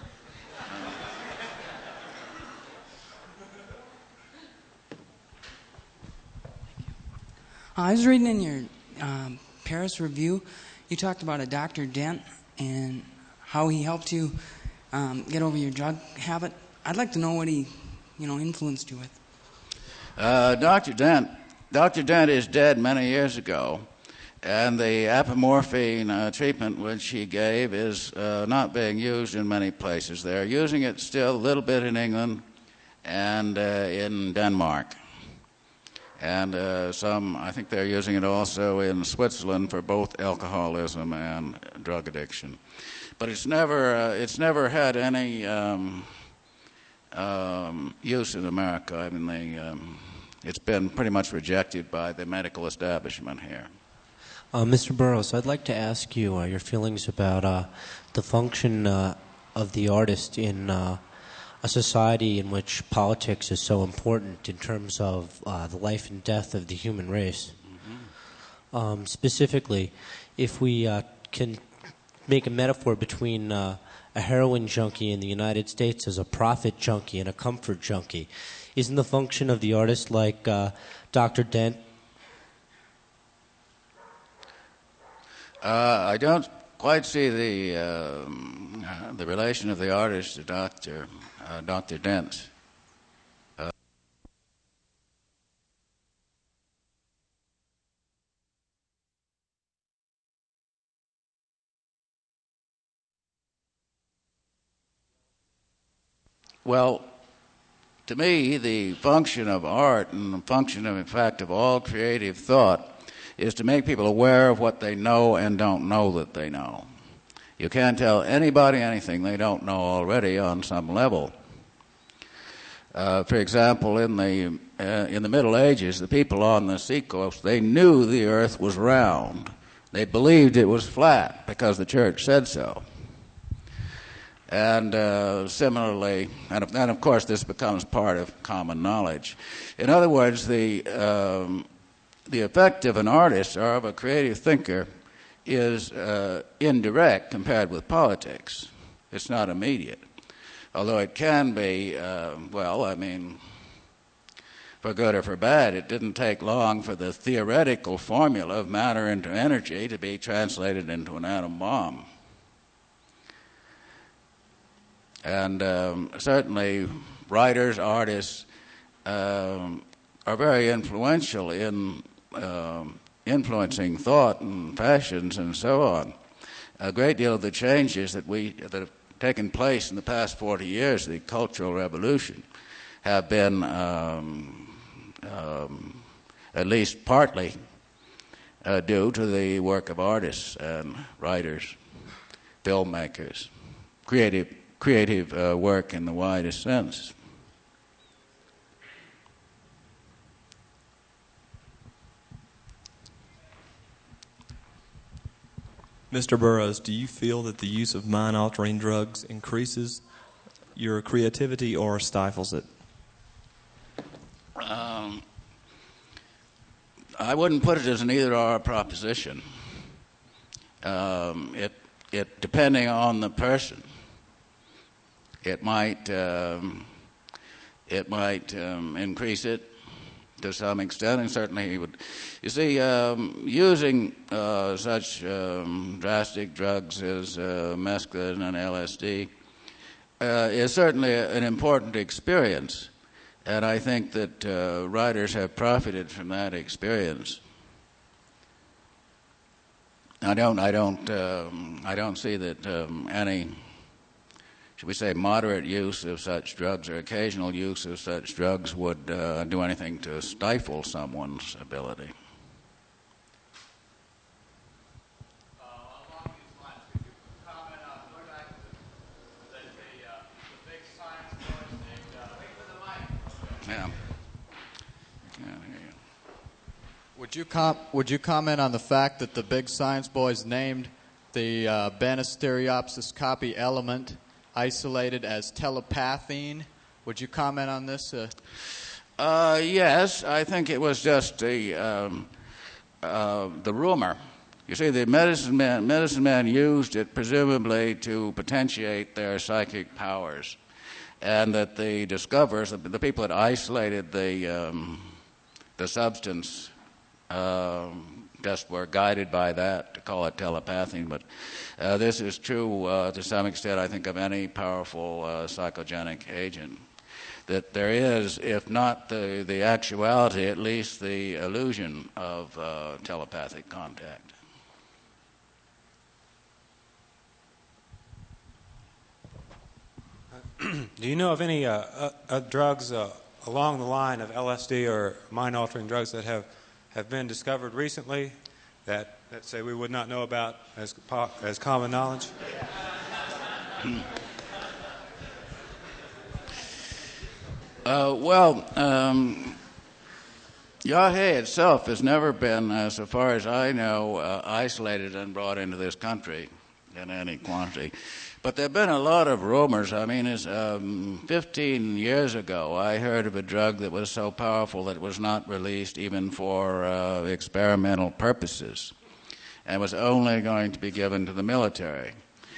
I was reading in your um, Paris Review, you talked about a Doctor Dent and how he helped you um, get over your drug habit. I'd like to know what he, you know, influenced you with. Uh, Doctor Dent, Doctor Dent is dead many years ago, and the apomorphine uh, treatment which he gave is uh, not being used in many places. They're using it still a little bit in England and uh, in Denmark. And uh, some, I think they're using it also in Switzerland for both alcoholism and drug addiction. But it's never, uh, it's never had any um, um, use in America. I mean, they, um, it's been pretty much rejected by the medical establishment here. Uh, Mister Burroughs, I'd like to ask you uh, your feelings about uh, the function uh, of the artist in uh, a society in which politics is so important in terms of uh, the life and death of the human race. Mm-hmm. Um, specifically, if we uh, can make a metaphor between uh, a heroin junkie in the United States as a profit junkie and a comfort junkie, isn't the function of the artist like uh, Doctor Dent? Uh, I don't quite see the um, uh, the relation of the artist to Doctor uh, Doctor Dent. Uh, well, to me, the function of art and the function of, in fact, of all creative thought is to make people aware of what they know and don't know that they know. You can't tell anybody anything they don't know already on some level. Uh, for example, in the uh, in the Middle Ages, the people on the seacoast, they knew the earth was round. They believed it was flat because the church said so. And uh, similarly, and of, and of course this becomes part of common knowledge. In other words, the, um, the effect of an artist or of a creative thinker is uh, indirect compared with politics. It's not immediate. Although it can be, uh, well, I mean, for good or for bad, it didn't take long for the theoretical formula of matter into energy to be translated into an atom bomb. And um, certainly writers, artists um, are very influential in um, influencing thought and fashions and so on. A great deal of the changes that we that have taken place in the past forty years, the Cultural Revolution, have been um, um, at least partly uh, due to the work of artists and writers, filmmakers, creative creative uh, work in the widest sense. Mister Burroughs, do you feel that the use of mind-altering drugs increases your creativity or stifles it? Um, I wouldn't put it as an either-or proposition. Um, it, it depending on the person, it might um, it might um, increase it to some extent, and certainly he would. You see, um, using uh, such um, drastic drugs as uh, mescaline and L S D uh, is certainly an important experience, and I think that uh, writers have profited from that experience. I don't, I don't, um, I don't see that um, any, should we say, moderate use of such drugs or occasional use of such drugs would uh, do anything to stifle someone's ability. Yeah. Would you com- would you comment on the fact that the big science boys named the uh, Banisteriopsis copy element isolated as telepathine? Would you comment on this? Uh, uh, yes, I think it was just the um, uh, the rumor. You see, the medicine men, medicine men used it presumably to potentiate their psychic powers, and that the discoverers, the, the people that isolated the um, the substance, uh, just were guided by that to call it telepathine. But uh, this is true uh, to some extent, I think, of any powerful uh, psychogenic agent. That there is, if not the, the actuality, at least the illusion of uh, telepathic contact. Do you know of any uh, uh, uh, drugs uh, along the line of L S D or mind-altering drugs that have, have been discovered recently that, that say we would not know about as, as common knowledge? Uh, well, um, Yahé itself has never been, uh, so far as I know, uh, isolated and brought into this country in any quantity. But there have been a lot of rumors. I mean, it's, um, fifteen years ago, I heard of a drug that was so powerful that it was not released even for uh, experimental purposes, and was only going to be given to the military.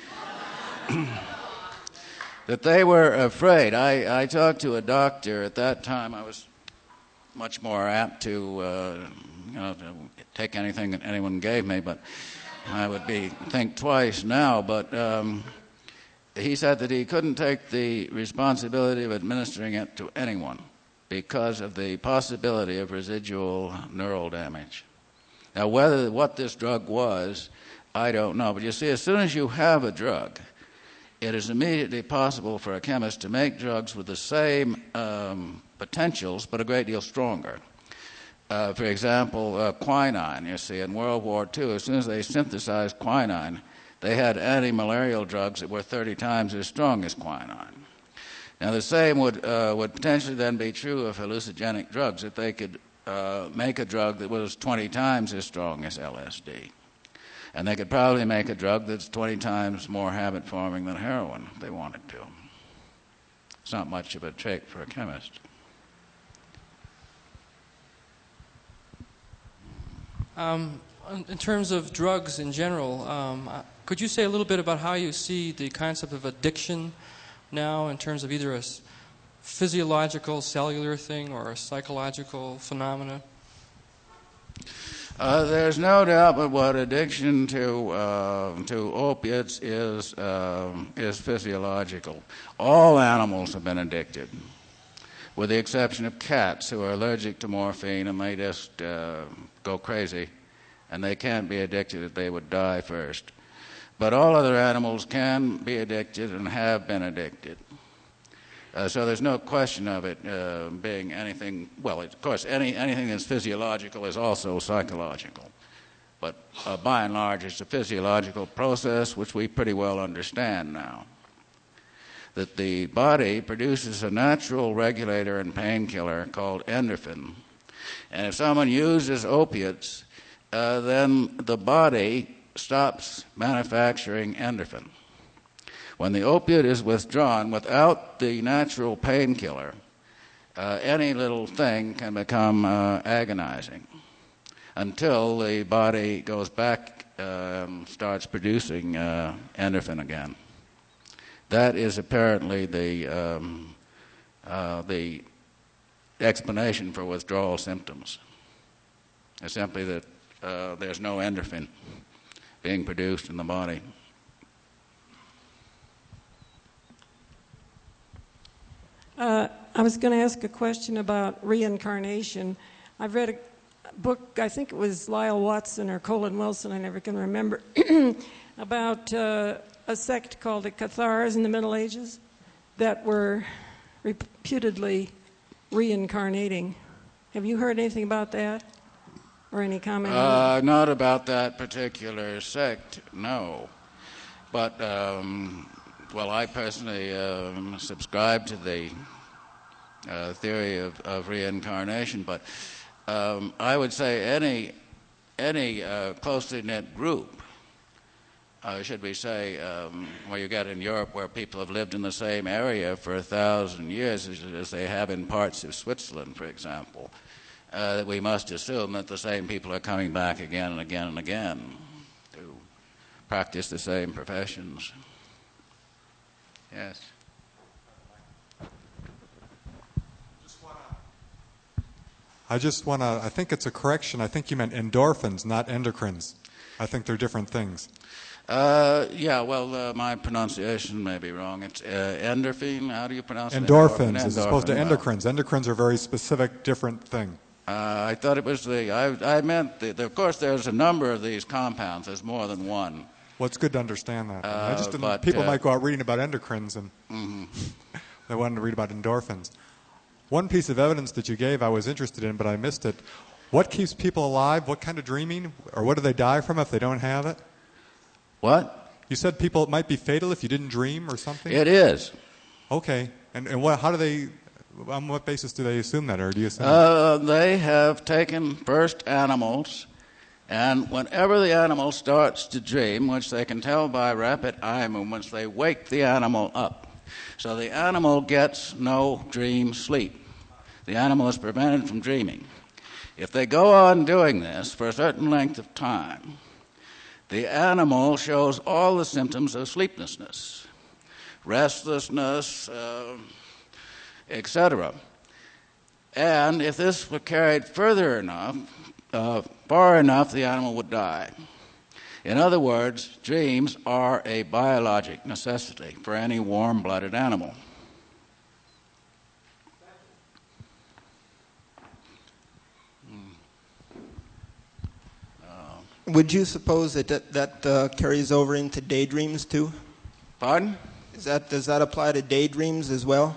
That they were afraid. I, I talked to a doctor at that time. I was much more apt to, uh, you know, to take anything that anyone gave me, but I would be think twice now. But um, he said that he couldn't take the responsibility of administering it to anyone because of the possibility of residual neural damage. Now, whether what this drug was, I don't know. But you see, as soon as you have a drug, it is immediately possible for a chemist to make drugs with the same um, potentials, but a great deal stronger. Uh, for example, uh, quinine, you see, in World War Two, as soon as they synthesized quinine, they had anti-malarial drugs that were thirty times as strong as quinine. Now, the same would, uh, would potentially then be true of hallucinogenic drugs, if they could uh, make a drug that was twenty times as strong as L S D. And they could probably make a drug that's twenty times more habit-forming than heroin if they wanted to. It's not much of a trick for a chemist. Um, in terms of drugs in general, um, could you say a little bit about how you see the concept of addiction now in terms of either a physiological, cellular thing or a psychological phenomena? Uh, there's no doubt but what addiction to uh, to opiates is uh, is physiological. All animals have been addicted, with the exception of cats, who are allergic to morphine and they just uh, go crazy, and they can't be addicted if they would die first. But all other animals can be addicted and have been addicted. Uh, so there's no question of it uh, being anything, well, of course, any, anything that's physiological is also psychological. But uh, by and large, it's a physiological process which we pretty well understand now. That the body produces a natural regulator and painkiller called endorphin. And if someone uses opiates, uh, then the body stops manufacturing endorphin. When the opiate is withdrawn without the natural painkiller, uh, any little thing can become uh, agonizing until the body goes back and um, starts producing uh, endorphin again. That is apparently the, um, uh, the explanation for withdrawal symptoms. It's simply that uh, there's no endorphin being produced in the body. Uh, I was going to ask a question about reincarnation. I've read a book, I think it was Lyle Watson or Colin Wilson, I never can remember, about uh, a sect called the Cathars in the Middle Ages that were reputedly reincarnating. Have you heard anything about that? Or any comment on Uh, that? not about that particular sect, no. But, um, well, I personally um, subscribe to the uh, theory of, of reincarnation, but um, I would say any, any uh, closely knit group, uh, should we say, um, where you get in Europe where people have lived in the same area for a thousand years as, as they have in parts of Switzerland, for example, uh, that we must assume that the same people are coming back again and again and again to practice the same professions. Yes. I just want to, I think it's a correction. I think you meant endorphins, not endocrines. I think they're different things. Uh, yeah, well, uh, my pronunciation may be wrong. It's uh, endorphin. How do you pronounce it? Endorphins Endorphin, as opposed to well. endocrines. Endocrines are a very specific, different thing. Uh, I thought it was the, I, I meant, the, the, of course, there's a number of these compounds. There's more than one. Well, it's good to understand that. I just Uh, didn't, but, people uh, might go out reading about endocrines and Mhm. they wanted to read about endorphins. One piece of evidence that you gave I was interested in, but I missed it. What keeps people alive? What kind of dreaming? Or what do they die from if they don't have it? What? You said people, it might be fatal if you didn't dream or something? It is. Okay. And, and what, how do they, on what basis do they assume that? Or do you assume Uh, they have taken first animals, and whenever the animal starts to dream, which they can tell by rapid eye movements, they wake the animal up. So the animal gets no dream sleep. The animal is prevented from dreaming. If they go on doing this for a certain length of time, the animal shows all the symptoms of sleeplessness, restlessness, uh, et cetera. And if this were carried further enough, uh, far enough, the animal would die. In other words, dreams are a biologic necessity for any warm-blooded animal. Would you suppose that that, that uh, carries over into daydreams too? Pardon? Is that, does that apply to daydreams as well?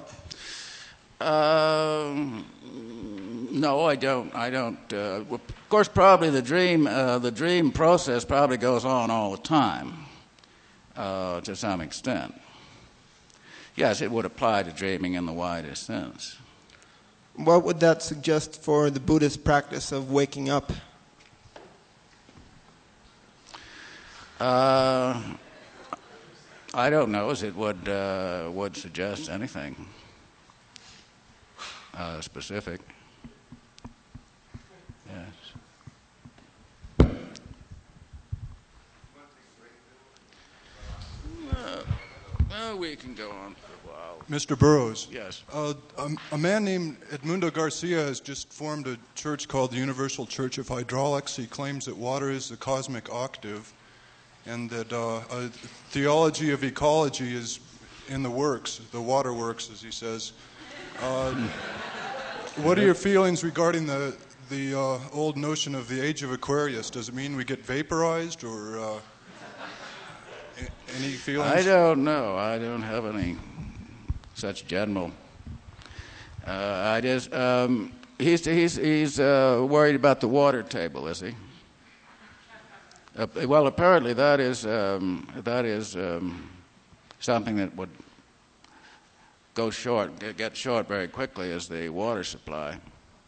Um, no, I don't. I don't. Uh, of course, probably the dream, uh, the dream process probably goes on all the time, uh, to some extent. Yes, it would apply to dreaming in the widest sense. What would that suggest for the Buddhist practice of waking up? Uh, I don't know as it would uh, would suggest anything uh, specific. Yes. Uh, well, we can go on for a while. Mister Burroughs. Yes. Uh, a, a man named Edmundo Garcia has just formed a church called the Universal Church of Hydraulics. He claims that water is the cosmic octave, and that uh, a theology of ecology is in the works, the water works, as he says. Uh, what are your feelings regarding the the uh, old notion of the age of Aquarius? Does it mean we get vaporized, or uh, any feelings? I don't know. I don't have any such general. Uh, I just um, he's he's he's uh, worried about the water table, is he? Uh, well, apparently that is um, that is um, something that would go short, get short very quickly as the water supply.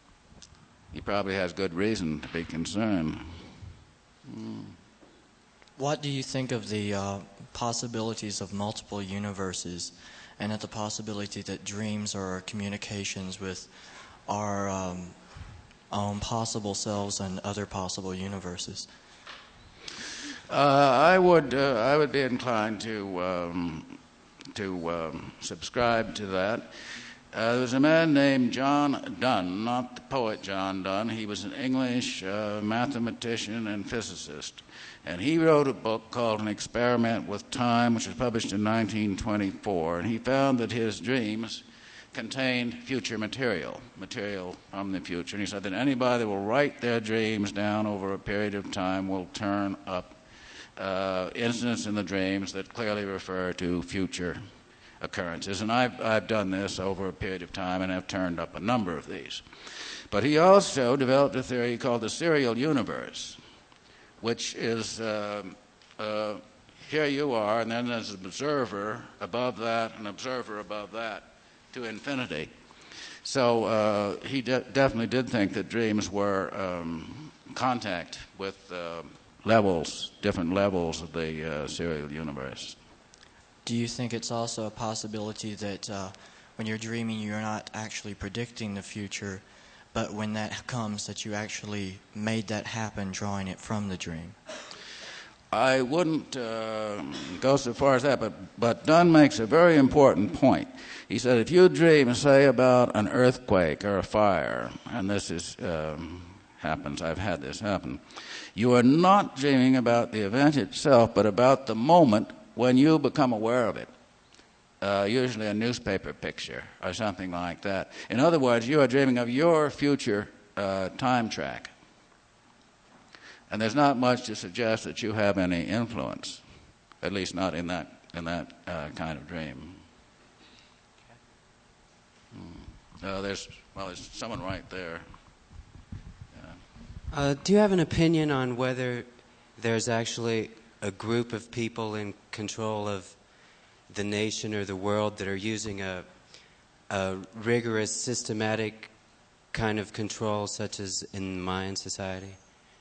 He probably has good reason to be concerned. Mm. What do you think of the uh, possibilities of multiple universes, and of the possibility that dreams are communications with our um, own possible selves and other possible universes? Uh, I would uh, I would be inclined to um, to um, subscribe to that. Uh, there was a man named John Donne, not the poet John Donne. He was an English uh, mathematician and physicist, and he wrote a book called An Experiment with Time, which was published in nineteen twenty-four. And he found that his dreams contained future material, material from the future. And he said that anybody that will write their dreams down over a period of time will turn up Uh, incidents in the dreams that clearly refer to future occurrences. And I've, I've done this over a period of time and have turned up a number of these. But he also developed a theory called the serial universe, which is uh, uh, here you are, and then there's an observer above that, an observer above that, to infinity. So uh, he de- definitely did think that dreams were um, contact with uh, levels, different levels of the uh, serial universe. Do you think it's also a possibility that uh, when you're dreaming, you're not actually predicting the future, but when that comes, that you actually made that happen, drawing it from the dream? I wouldn't uh, go so far as that, but, but Donne makes a very important point. He said, if you dream, say, about an earthquake or a fire, and this is um, happens, I've had this happen, you are not dreaming about the event itself, but about the moment when you become aware of it, uh, usually a newspaper picture or something like that. In other words, you are dreaming of your future uh, time track. And there's not much to suggest that you have any influence, at least not in that, in that uh, kind of dream. Hmm. Uh, there's, well, there's someone right there. Uh, do you have an opinion on whether there's actually a group of people in control of the nation or the world that are using a, a rigorous, systematic kind of control, such as in Mayan society?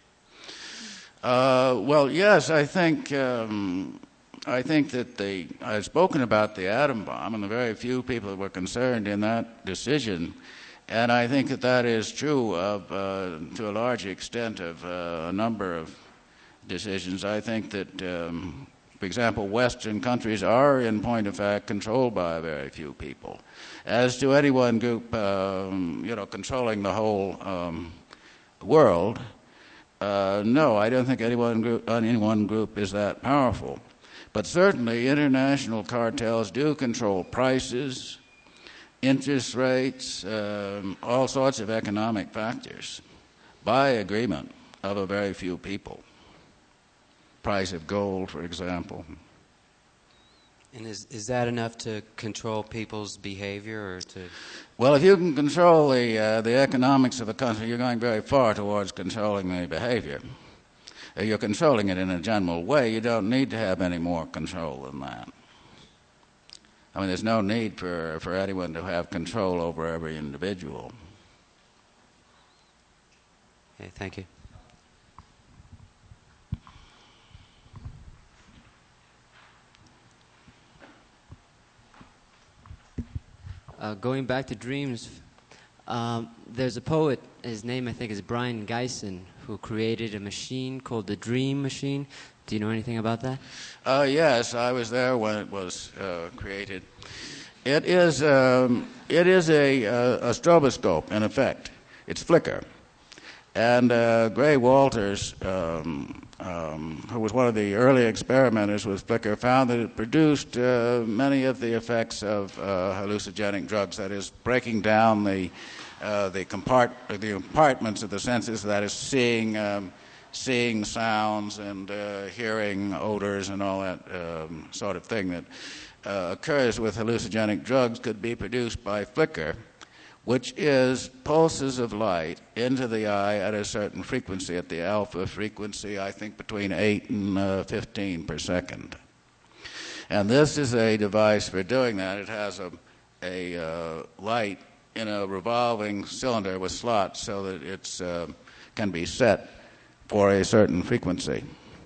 Uh, well, yes, I think um, I think that the I've spoken about the atom bomb and the very few people that were concerned in that decision. And I think that that is true of, uh, to a large extent of uh, a number of decisions. I think that, um, for example, Western countries are, in point of fact, controlled by very few people. As to any one group, um, you know, controlling the whole um, world, uh, no, I don't think any one group, any one group is that powerful. But certainly international cartels do control prices, interest rates, um, all sorts of economic factors by agreement of a very few people. Price of gold, for example. And is is that enough to control people's behavior, or to? Well, if you can control the uh, the economics of a country, you're going very far towards controlling the behavior. Uh, you're controlling it in a general way. You don't need to have any more control than that. I mean, there's no need for, for anyone to have control over every individual. Okay, thank you. uh, going back to dreams, um, there's a poet, his name I think is Brian Geisen, who created a machine called the Dream Machine. Do you know anything about that? Uh, yes, I was there when it was uh, created. It is um, it is a, a, a stroboscope, in effect. It's flicker. And uh, Gray Walters, um, um, who was one of the early experimenters with flicker, found that it produced uh, many of the effects of uh, hallucinogenic drugs, that is, breaking down the uh, the, compart- the compartments of the senses, that is, seeing um, seeing sounds and uh, hearing odors and all that um, sort of thing that uh, occurs with hallucinogenic drugs could be produced by flicker, which is pulses of light into the eye at a certain frequency, at the alpha frequency, I think between eight and uh, fifteen per second. And this is a device for doing that. It has a, a uh, light in a revolving cylinder with slots so that it uh, can be set for a certain frequency.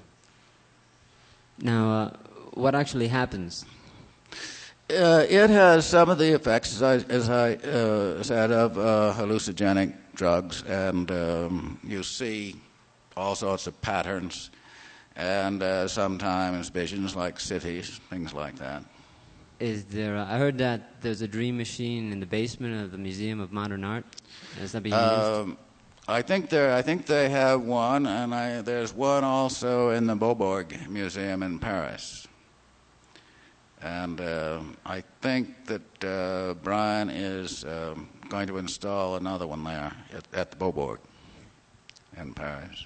Now, uh, what actually happens? Uh, it has some of the effects, as I, as I uh, said, of uh, hallucinogenic drugs, and um, you see all sorts of patterns, and uh, sometimes visions like cities, things like that. Is there? Uh, I heard that there's a dream machine in the basement of the Museum of Modern Art. Is that being used? Um, I think there. I think they have one, and I, there's one also in the Beaubourg Museum in Paris. And uh, I think that uh, Brian is um, going to install another one there at, at the Beaubourg in Paris.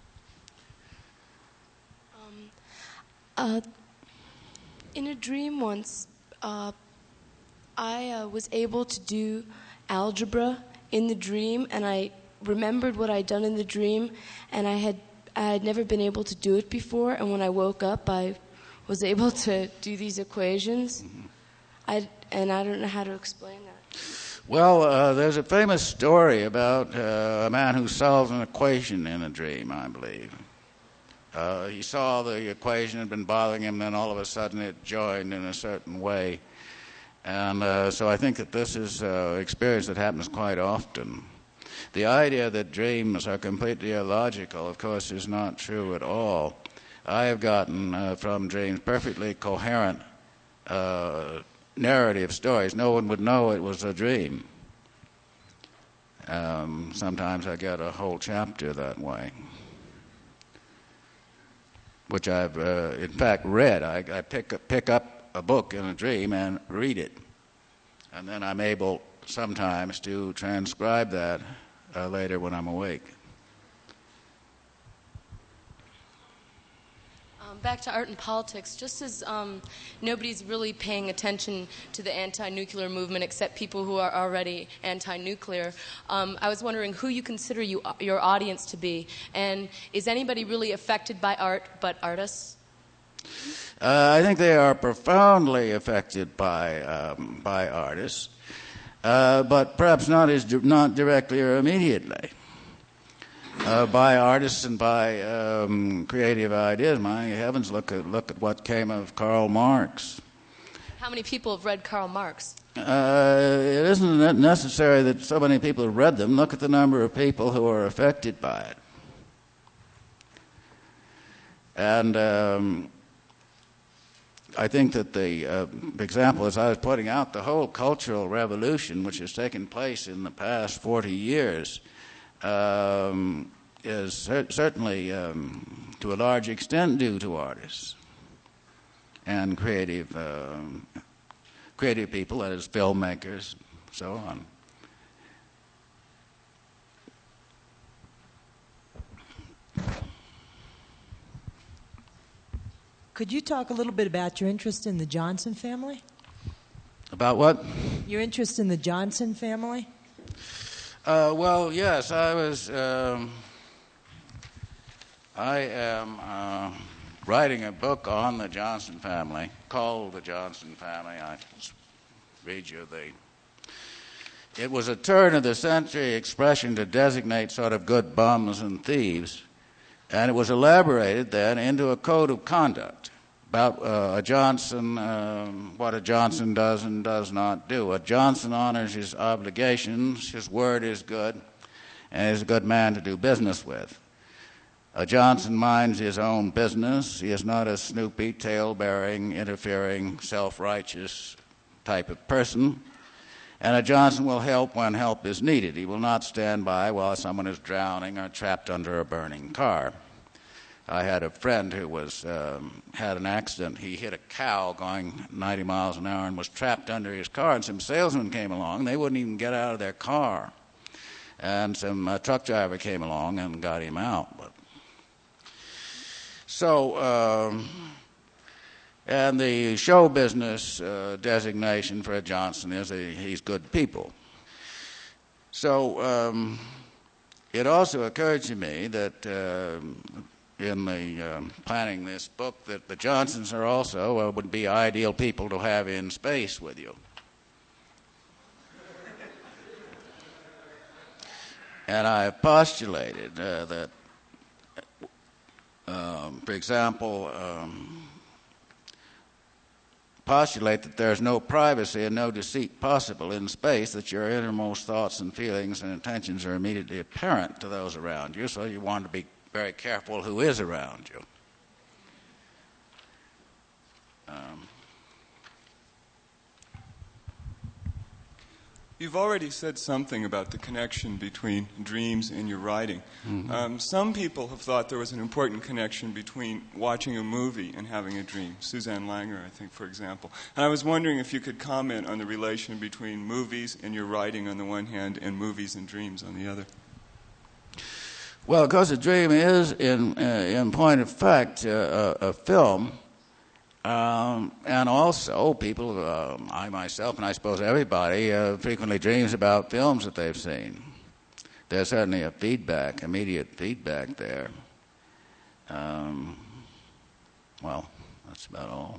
Um, uh, in a dream once, uh, I uh, was able to do algebra in the dream, and I remembered what I'd done in the dream, and I had I had never been able to do it before, and when I woke up, I was able to do these equations. Mm-hmm. I, and I don't know how to explain that. Well, uh, there's a famous story about uh, a man who solved an equation in a dream, I believe. Uh, he saw the equation had been bothering him, then all of a sudden it joined in a certain way. And uh, so I think that this is an uh, experience that happens quite often. The idea that dreams are completely illogical, of course, is not true at all. I have gotten uh, from dreams perfectly coherent uh, narrative stories. No one would know it was a dream. Um, sometimes I get a whole chapter that way, which I've, uh, in fact, read. I, I pick, up, pick up a book in a dream and read it. And then I'm able sometimes to transcribe that uh, later when I'm awake. Back to art and politics, just as um, nobody's really paying attention to the anti-nuclear movement except people who are already anti-nuclear, um, I was wondering who you consider you, your audience to be, and is anybody really affected by art but artists? Uh, I think they are profoundly affected by um, by artists, uh, but perhaps not as not directly or immediately. Uh, by artists and by um, creative ideas. My heavens, look at look at what came of Karl Marx. How many people have read Karl Marx? Uh, it isn't necessary that so many people have read them. Look at the number of people who are affected by it. And um, I think that the uh, example, as I was pointing out, the whole cultural revolution which has taken place in the past forty years Um, is cer- certainly, um, to a large extent, due to artists and creative, um, creative people, that is, filmmakers, so on. Could you talk a little bit about your interest in the Johnson family? About what? Your interest in the Johnson family? Uh, well, yes, I was. Um, I am uh, writing a book on the Johnson family called The Johnson Family. I just read you the. It was a turn of the century expression to designate sort of good bums and thieves, and it was elaborated then into a code of conduct about uh, a Johnson, um, what a Johnson does and does not do. A Johnson honors his obligations, his word is good, and is a good man to do business with. A Johnson minds his own business. He is not a snoopy, tale-bearing, interfering, self-righteous type of person. And a Johnson will help when help is needed. He will not stand by while someone is drowning or trapped under a burning car. I had a friend who was um, had an accident. He hit a cow going ninety miles an hour and was trapped under his car, and some salesmen came along. They wouldn't even get out of their car. And some uh, truck driver came along and got him out. But So, um, and the show business uh, designation for a Johnson is a, he's good people. So um, it also occurred to me that uh, in the um, planning this book that the Johnsons are also uh, would be ideal people to have in space with you. And I postulated uh, that Um, for example, um, postulate that there's no privacy and no deceit possible in space, that your innermost thoughts and feelings and intentions are immediately apparent to those around you, so you want to be very careful who is around you. Um, You've already said something about the connection between dreams and your writing. Mm-hmm. Um, some people have thought there was an important connection between watching a movie and having a dream. Suzanne Langer, I think, for example. And I was wondering if you could comment on the relation between movies and your writing on the one hand and movies and dreams on the other. Well, because a dream is, in, uh, in point of fact, uh, a, a film. Um, and also, people, uh, I myself, and I suppose everybody, uh, frequently dreams about films that they've seen. There's certainly a feedback, immediate feedback there. Um, well, that's about all.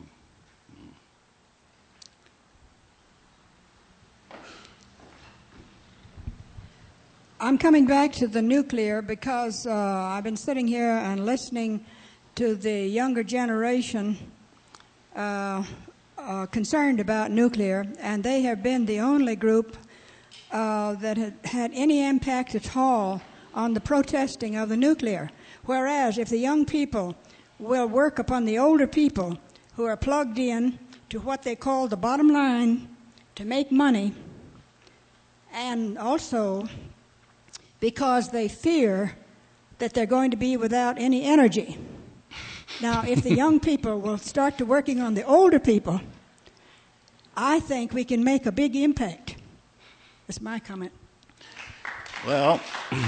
I'm coming back to the nuclear because uh, I've been sitting here and listening to the younger generation Uh, uh, concerned about nuclear, and they have been the only group uh, that had had any impact at all on the protesting of the nuclear. Whereas if the young people will work upon the older people who are plugged in to what they call the bottom line to make money, and also because they fear that they're going to be without any energy. Now, if the young people will start to working on the older people, I think we can make a big impact. That's my comment. Well,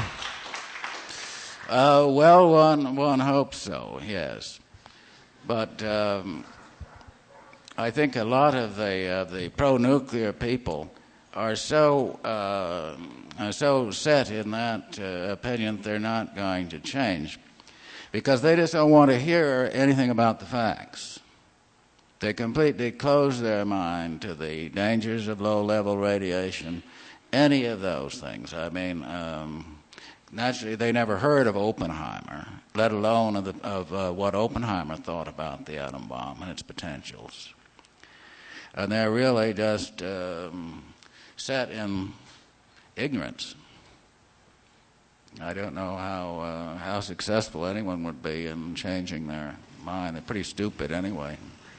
uh, well, one one hopes so, yes. But um, I think a lot of the of the pro-nuclear people are so uh, are so set in that uh, opinion that they're not going to change. Because they just don't want to hear anything about the facts. They completely close their mind to the dangers of low-level radiation, any of those things. I mean, um, naturally, they never heard of Oppenheimer, let alone of, the, of uh, what Oppenheimer thought about the atom bomb and its potentials. And they're really just um, set in ignorance. I don't know how uh, how successful anyone would be in changing their mind. They're pretty stupid anyway.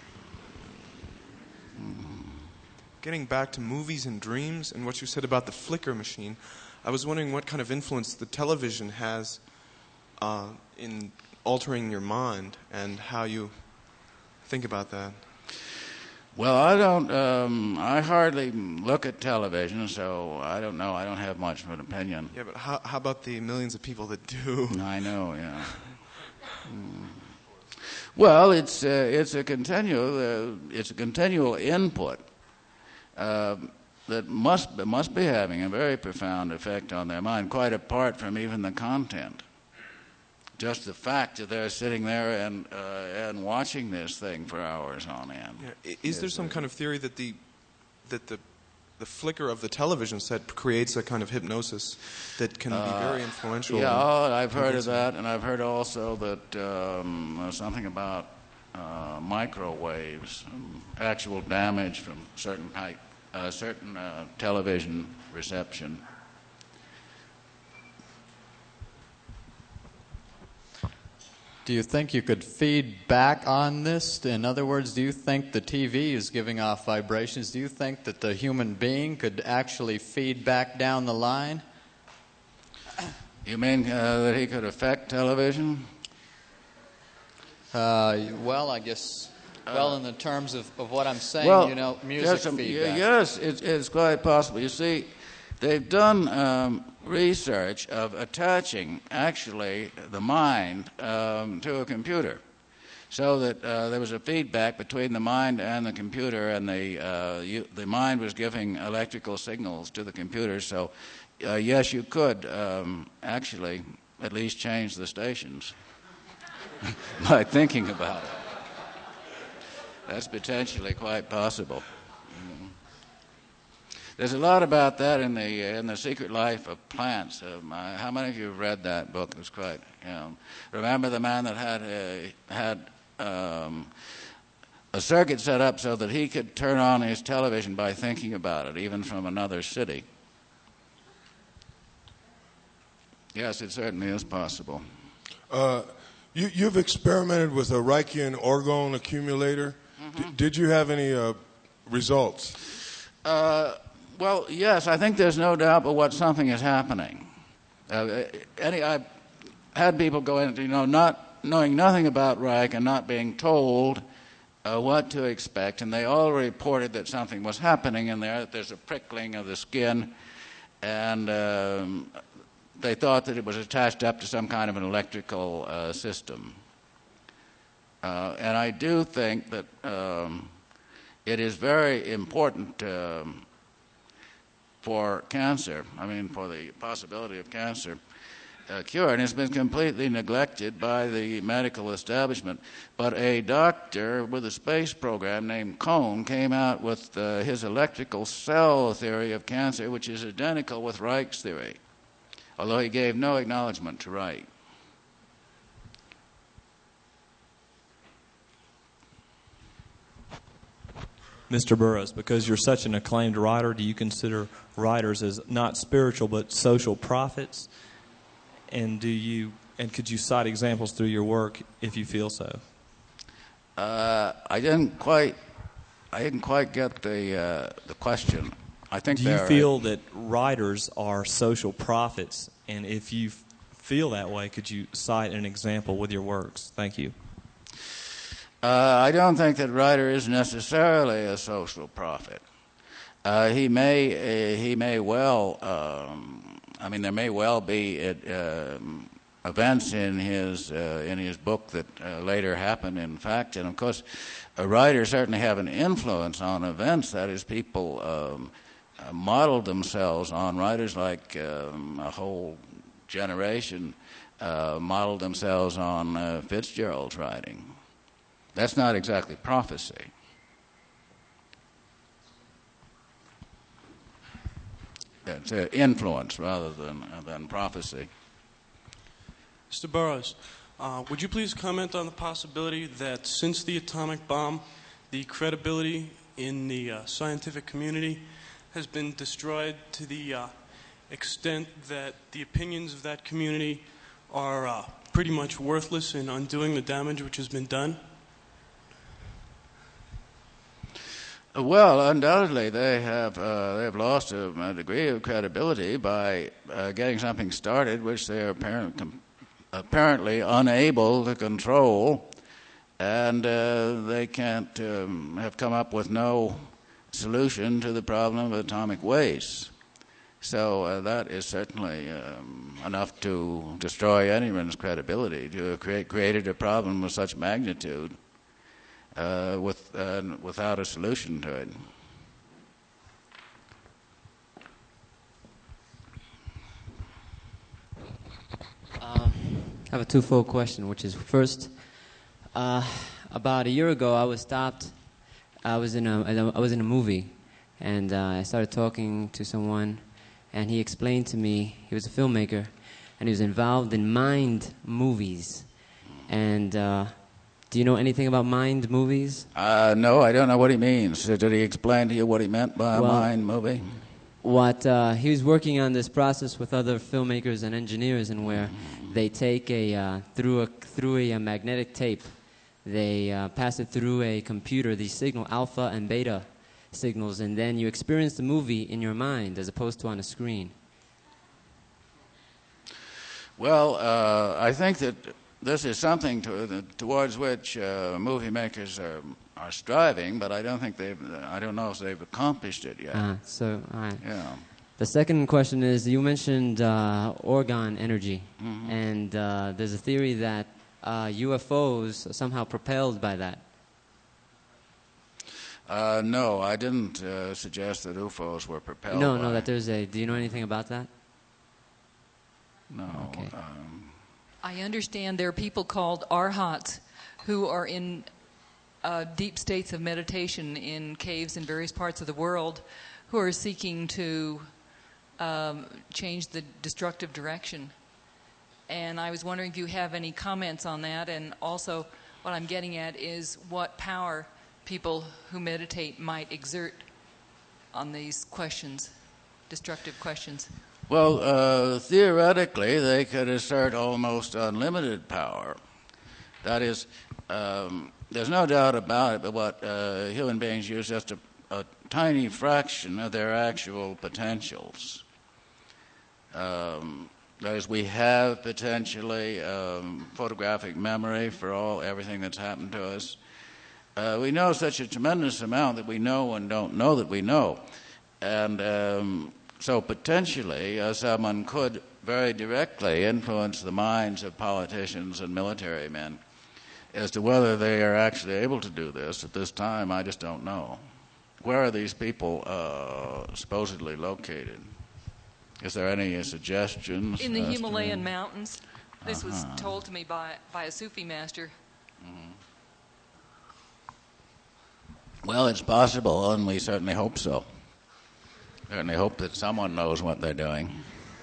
Getting back to movies and dreams and what you said about the flicker machine, I was wondering what kind of influence the television has uh, in altering your mind and how you think about that. Well, I don't, um, I hardly look at television, so I don't know. I don't have much of an opinion. Yeah, but how, how about the millions of people that do? I know, yeah. Mm. Well, it's, uh, it's a continual, uh, it's a continual input uh, that must, must be having a very profound effect on their mind, quite apart from even the content. Just the fact that they're sitting there and uh, and watching this thing for hours on end. Yeah. Is there some kind of theory that the that the the flicker of the television set creates a kind of hypnosis that can uh, be very influential? Yeah, I've heard of that, and I've heard also that um, something about uh, microwaves, um, actual damage from certain type, uh, certain uh, television reception. Do you think you could feed back on this? In other words, do you think the T V is giving off vibrations? Do you think that the human being could actually feed back down the line? You mean uh, that he could affect television? Uh, well, I guess, well, in the terms of, of what I'm saying, well, you know, music yes, um, feedback. Yes, it, it's quite possible. You see, they've done um, research of attaching, actually, the mind um, to a computer, so that uh, there was a feedback between the mind and the computer, and the uh, you, the mind was giving electrical signals to the computer. So, uh, yes, you could um, actually at least change the stations by thinking about it. That's potentially quite possible. There's a lot about that in the in the Secret Life of Plants. Um, uh, how many of you have read that book? It was quite. You know, remember the man that had a, had um, a circuit set up so that he could turn on his television by thinking about it, even from another city. Yes, it certainly is possible. Uh, you, you've experimented with a Reichian orgone accumulator. Mm-hmm. D- did you have any uh, results? Uh, well, yes, I think there's no doubt but what something is happening. Uh, any, I've had people go into, you know, not knowing nothing about Reich and not being told uh, what to expect, and they all reported that something was happening in there, that there's a prickling of the skin, and um, they thought that it was attached up to some kind of an electrical uh, system. Uh, and I do think that um, it is very important um, for cancer, I mean for the possibility of cancer uh, cure, and it's been completely neglected by the medical establishment. But a doctor with a space program named Kohn came out with uh, his electrical cell theory of cancer, which is identical with Reich's theory, although he gave no acknowledgement to Reich. Mister Burroughs, because you're such an acclaimed writer, do you consider writers as not spiritual but social prophets? And do you and could you cite examples through your work if you feel so? Uh, I didn't quite, I didn't quite get the uh, the question. I think. Do you feel that writers are social prophets? And if you feel that way, could you cite an example with your works? Thank you. Uh, I don't think that Ryder is necessarily a social prophet. Uh, he may uh, he may well. Um, I mean, there may well be uh, events in his uh, in his book that uh, later happened. In fact, and of course, uh, writers certainly have an influence on events. That is, people um, uh, modeled themselves on writers, like um, a whole generation uh, modeled themselves on uh, Fitzgerald's writing. That's not exactly prophecy. It's uh, influence rather than uh, than prophecy. Mister Burroughs, uh, would you please comment on the possibility that since the atomic bomb, the credibility in the uh, scientific community has been destroyed to the uh, extent that the opinions of that community are uh, pretty much worthless in undoing the damage which has been done? Well, undoubtedly, they have uh, they have lost a, a degree of credibility by uh, getting something started which they are apparent, com- apparently unable to control, and uh, they can't um, have come up with no solution to the problem of atomic waste. So uh, that is certainly um, enough to destroy anyone's credibility, to have create, created a problem of such magnitude. Uh, with uh, without a solution to it. Um, I have a twofold question, which is first, uh, about a year ago, I was stopped. I was in a I was in a movie, and uh, I started talking to someone, and he explained to me he was a filmmaker, and he was involved in mind movies, and. Uh, Do you know anything about mind movies? Uh, no, I don't know what he means. Did he explain to you what he meant by a Well, mind movie? What uh, he was working on this process with other filmmakers and engineers, and where they take a uh, through a through a, a magnetic tape, they uh, pass it through a computer. These signal alpha and beta signals, and then you experience the movie in your mind as opposed to on a screen. Well, uh, I think that this is something to, towards which uh, movie makers are, are striving, but I don't think they've. I don't know if they've accomplished it yet. Uh, so, all right. Yeah. The second question is, you mentioned uh, orgone energy, Mhm. and uh, there's a theory that uh, U F Os are somehow propelled by that. Uh, no, I didn't uh, suggest that U F Os were propelled. no, by no, that there's a. Do you know anything about that? No. Okay. Um, I understand there are people called arhats who are in uh, deep states of meditation in caves in various parts of the world who are seeking to um, change the destructive direction. And I was wondering if you have any comments on that, and also what I'm getting at is what power people who meditate might exert on these questions, destructive questions. Well, uh, theoretically, they could assert almost unlimited power. That is, um, there's no doubt about it, but what uh, human beings use just a, a tiny fraction of their actual potentials. Um, that is, we have potentially um, photographic memory for all everything that's happened to us. Uh, we know such a tremendous amount that we know and don't know that we know. And um, so potentially uh, someone could very directly influence the minds of politicians and military men. As to whether they are actually able to do this at this time, I just don't know. Where are these people uh, supposedly located? Is there any suggestions? In the as to- Himalayan mountains. This was Uh-huh. told to me by, by a Sufi master. Well, it's possible, and we certainly hope so. Certainly hope that someone knows what they're doing.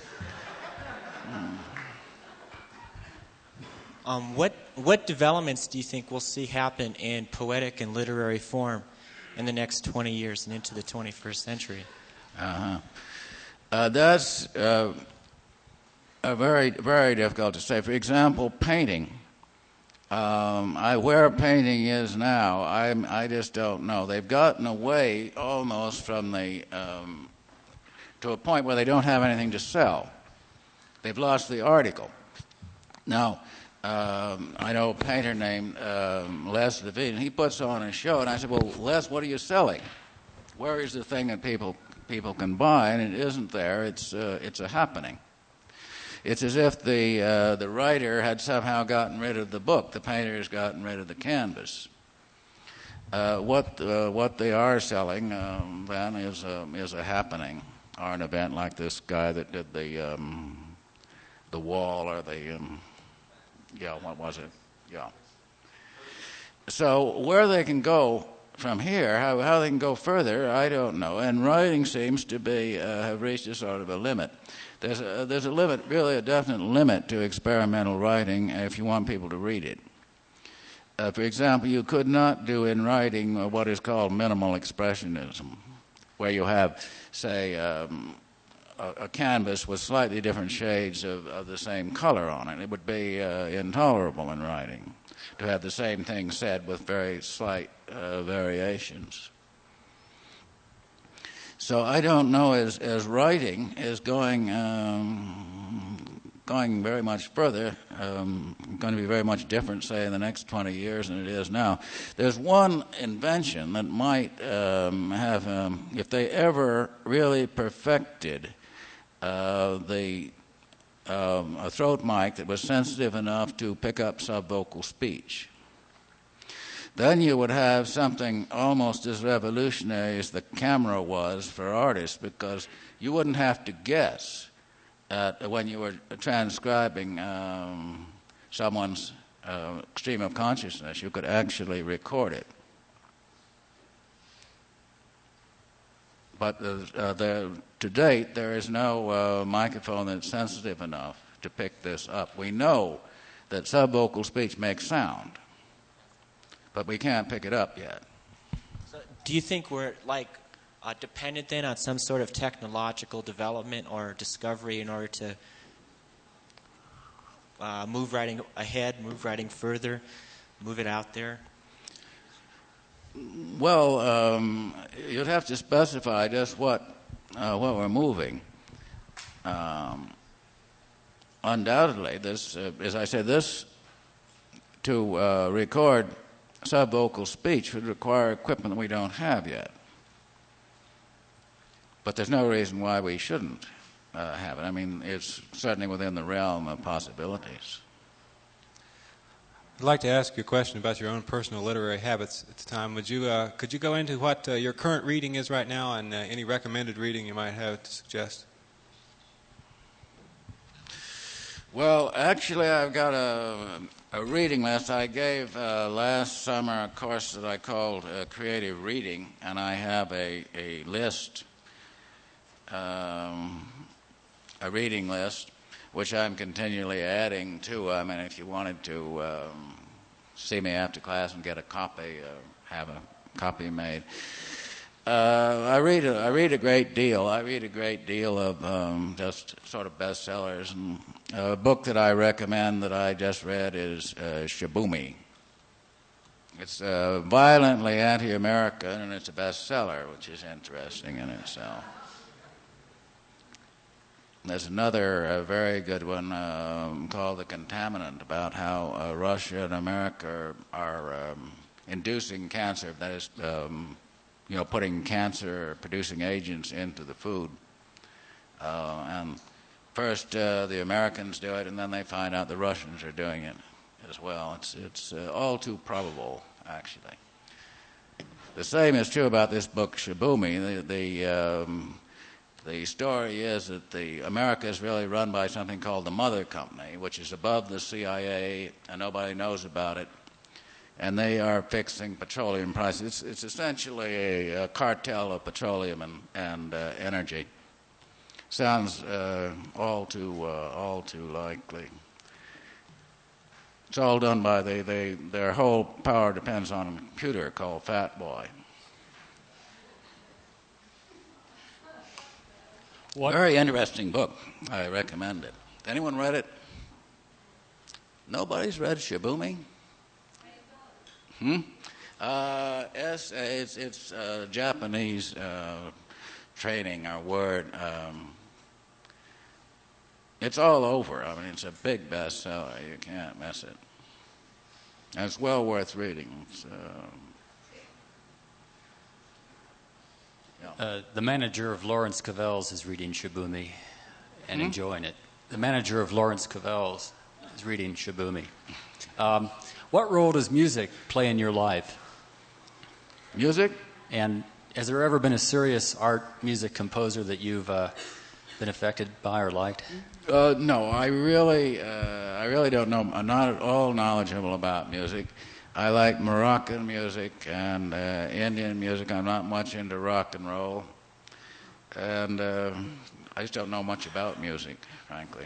Um, what what developments do you think we'll see happen in poetic and literary form in the next twenty years and into the twenty-first century? Uh-huh. Uh, that's uh, a very, very difficult to say. For example, painting. Um, I, where painting is now, I, I just don't know. They've gotten away almost from the um, to a point where they don't have anything to sell. They've lost the article. Now, um, I know a painter named um, Les Levine, and he puts on a show, and I said, well, Les, what are you selling? Where is the thing that people people can buy? And it isn't there. It's uh, it's a happening. It's as if the uh, the writer had somehow gotten rid of the book. The painter has gotten rid of the canvas. Uh, what uh, what they are selling um, then is a, is a happening, or an event like this guy that did the um, the wall, or the um, yeah, what was it? Yeah. So where they can go from here, how how they can go further, I don't know. And writing seems to be uh, have reached a sort of a limit. There's a, there's a limit, really a definite limit to experimental writing if you want people to read it. Uh, for example, you could not do in writing uh, what is called minimal expressionism, where you have, say, um, a, a canvas with slightly different shades of, of the same color on it. It would be uh, intolerable in writing to have the same thing said with very slight uh, variations. So I don't know as as writing is going um, going very much further, um, going to be very much different, say, in the next twenty years than it is now. There's one invention that might um, have, um, if they ever really perfected uh, the um, a throat mic that was sensitive enough to pick up subvocal speech, then you would have something almost as revolutionary as the camera was for artists, because you wouldn't have to guess at, when you were transcribing um, someone's uh, stream of consciousness. You could actually record it. But uh, there, to date, there is no uh, microphone that's sensitive enough to pick this up. We know that subvocal speech makes sound. but we can't pick it up yet. So do you think we're like uh, dependent then on some sort of technological development or discovery in order to uh, move writing ahead, move writing further, move it out there? Well, um, you'd have to specify just what uh, what we're moving. Um, undoubtedly, this, uh, as I said, this to uh, record subvocal speech would require equipment that we don't have yet. But there's no reason why we shouldn't uh, have it. I mean, it's certainly within the realm of possibilities. I'd like to ask you a question about your own personal literary habits at the time. Would you, uh, could you go into what uh, your current reading is right now and uh, any recommended reading you might have to suggest? Well, actually, I've got a, a reading list. I gave uh, last summer a course that I called uh, Creative Reading, and I have a, a list, um, a reading list, which I'm continually adding to. I mean, if you wanted to um, see me after class and get a copy, uh, have a copy made. Uh, I read a, I read a great deal. I read a great deal of um, just sort of bestsellers. And a book that I recommend that I just read is uh, Shibumi. It's uh, violently anti-American, and it's a bestseller, which is interesting in itself. There's another uh, very good one um, called The Contaminant, about how uh, Russia and America are, are um, inducing cancer, that is, um, you know, putting cancer-producing agents into the food. Uh, and first uh, the Americans do it, and then they find out the Russians are doing it as well. It's, it's uh, all too probable, actually. The same is true about this book, Shibumi. The... the um, The story is that the America is really run by something called the Mother Company, which is above the C I A, and nobody knows about it. And they are fixing petroleum prices. It's, it's essentially a, a cartel of petroleum and, and uh, energy. Sounds uh, all too uh, all too likely. It's all done by the they their whole power depends on a computer called Fat Boy. What? Very interesting book. I recommend it. Anyone read it? Nobody's read Shibumi? Hmm? Uh, yes, it's, it's uh, Japanese uh, training or word. Um, it's all over. I mean, it's a big bestseller. You can't miss it. And it's well worth reading. It's, uh, Uh, the manager of Lawrence Cavell's is reading Shibumi and Hmm? enjoying it. The manager of Lawrence Cavell's is reading Shibumi. Um, what role does music play in your life? Music? And has there ever been a serious art music composer that you've uh, been affected by or liked? Uh, no, I really, uh, I really don't know. I'm not at all knowledgeable about music. I like Moroccan music and uh, Indian music. I'm not much into rock and roll. And uh, I just don't know much about music, frankly.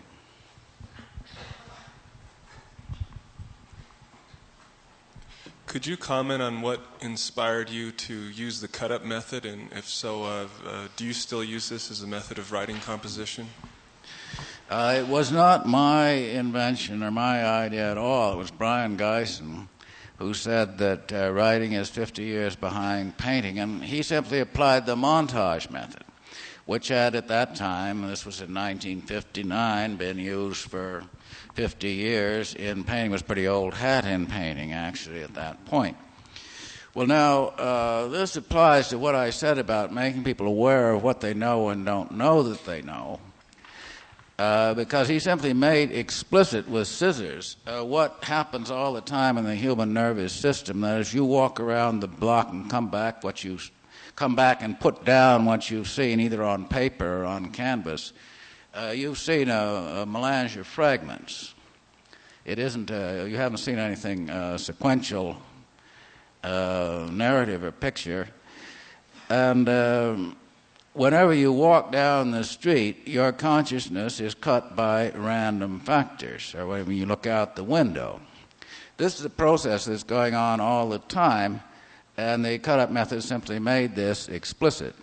Could you comment on what inspired you to use the cut-up method? And if so, uh, uh, do you still use this as a method of writing composition? Uh, it was not my invention or my idea at all. It was Brian Geisen, who said that uh, writing is fifty years behind painting, and he simply applied the montage method, which had at that time, this was in nineteen fifty-nine, been used for fifty years in painting. It was pretty old hat in painting, actually, at that point. Well, now, uh, this applies to what I said about making people aware of what they know and don't know that they know. Uh, because he simply made explicit with scissors uh, what happens all the time in the human nervous system. That is, you walk around the block and come back what you come back and put down what you've seen, either on paper or on canvas. Uh, you've seen a, a melange of fragments. It isn't. Uh, you haven't seen anything uh, sequential, uh, narrative or picture, and. Um, Whenever you walk down the street, your consciousness is cut by random factors, or when you look out the window. this is a process that's going on all the time, and the cut-up method simply made this explicit.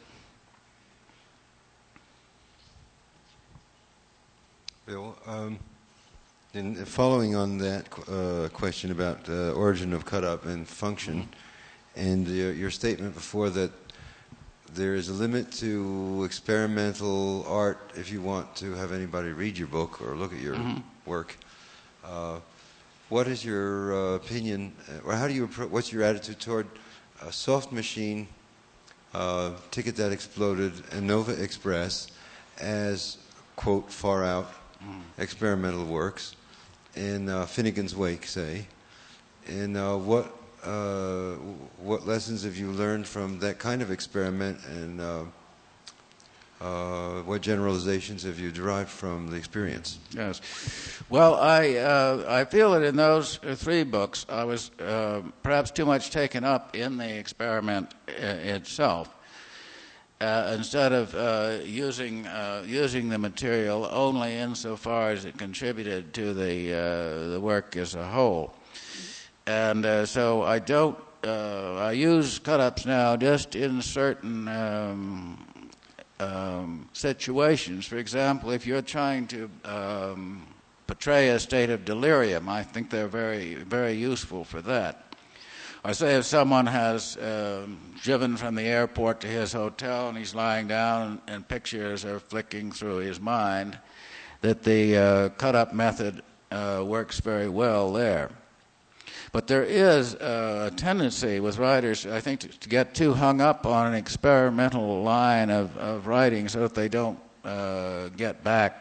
Bill, um, in following on that uh, question about the uh, origin of cut-up and function, and uh, your statement before that there is a limit to experimental art if you want to have anybody read your book or look at your mm-hmm. work. Uh, what is your uh, opinion, or how do you, what's your attitude toward a soft machine, uh, Ticket That Exploded, and Nova Express as, quote, far out mm. experimental works, in uh, Finnegan's Wake, say, and uh, what uh, what lessons have you learned from that kind of experiment, and uh, uh, what generalizations have you derived from the experience? Yes. Well, I uh, I feel that in those three books, I was uh, perhaps too much taken up in the experiment I- itself. Uh, instead of uh, using uh, using the material only insofar as it contributed to the uh, the work as a whole, and uh, so I don't uh, I use cut-ups now just in certain um, um, situations. For example, if you're trying to um, portray a state of delirium, I think they're very very useful for that. Or say if someone has uh, driven from the airport to his hotel and he's lying down and, and pictures are flicking through his mind, that the uh, cut-up method uh, works very well there. But there is uh, a tendency with writers, I think, to, to get too hung up on an experimental line of, of writing so that they don't uh, get back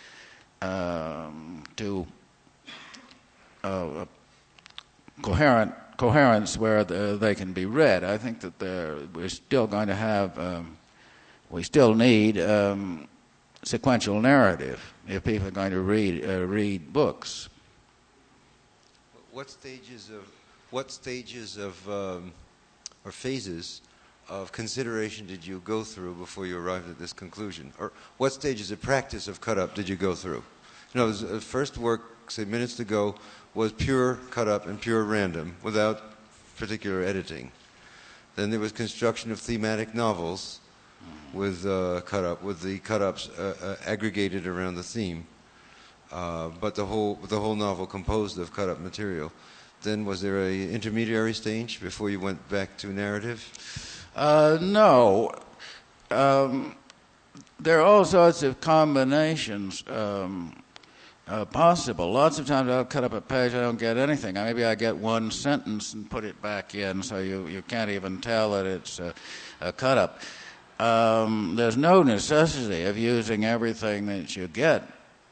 um, to uh, coherent coherence where the, they can be read. I think that we're still going to have, um, we still need um, sequential narrative if people are going to read uh, read books. What stages of what stages of um, or phases of consideration did you go through before you arrived at this conclusion, or what stages of practice of cut-up did you go through? You know, the first work, say minutes ago, was pure cut-up and pure random, without particular editing. Then there was construction of thematic novels with uh, cut-up, with the cut-ups uh, uh, aggregated around the theme, uh, but the whole the whole novel composed of cut-up material. Then was there a intermediary stage before you went back to narrative? Uh, no. Um, there are all sorts of combinations um, Uh, possible. Lots of times I'll cut up a page, I don't get anything. Maybe I get one sentence and put it back in, so you, you can't even tell that it's a, a cut-up. Um, there's no necessity of using everything that you get.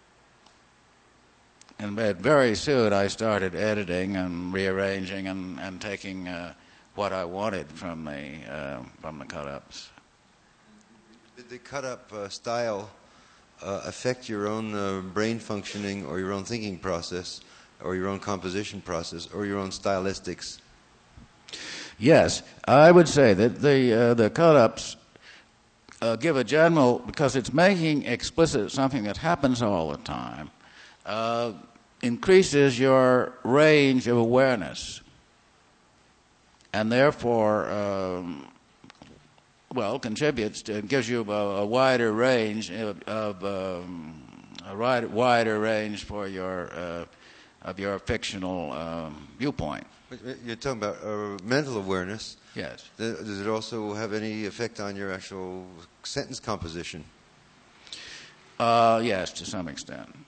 And but very soon I started editing and rearranging and, and taking uh, what I wanted from the, uh, from the cut-ups. Did the cut-up uh, style Uh, affect your own uh, brain functioning or your own thinking process or your own composition process or your own stylistics? Yes, I would say that the uh, the cut-ups uh, give a general, because it's making explicit something that happens all the time, uh, increases your range of awareness, and therefore um, well, contributes to, it gives you a, a wider range of, of um, a wide, wider range for your uh, of your fictional um, viewpoint. You're talking about uh, mental awareness. Yes. Does it also have any effect on your actual sentence composition? Uh, yes, to some extent.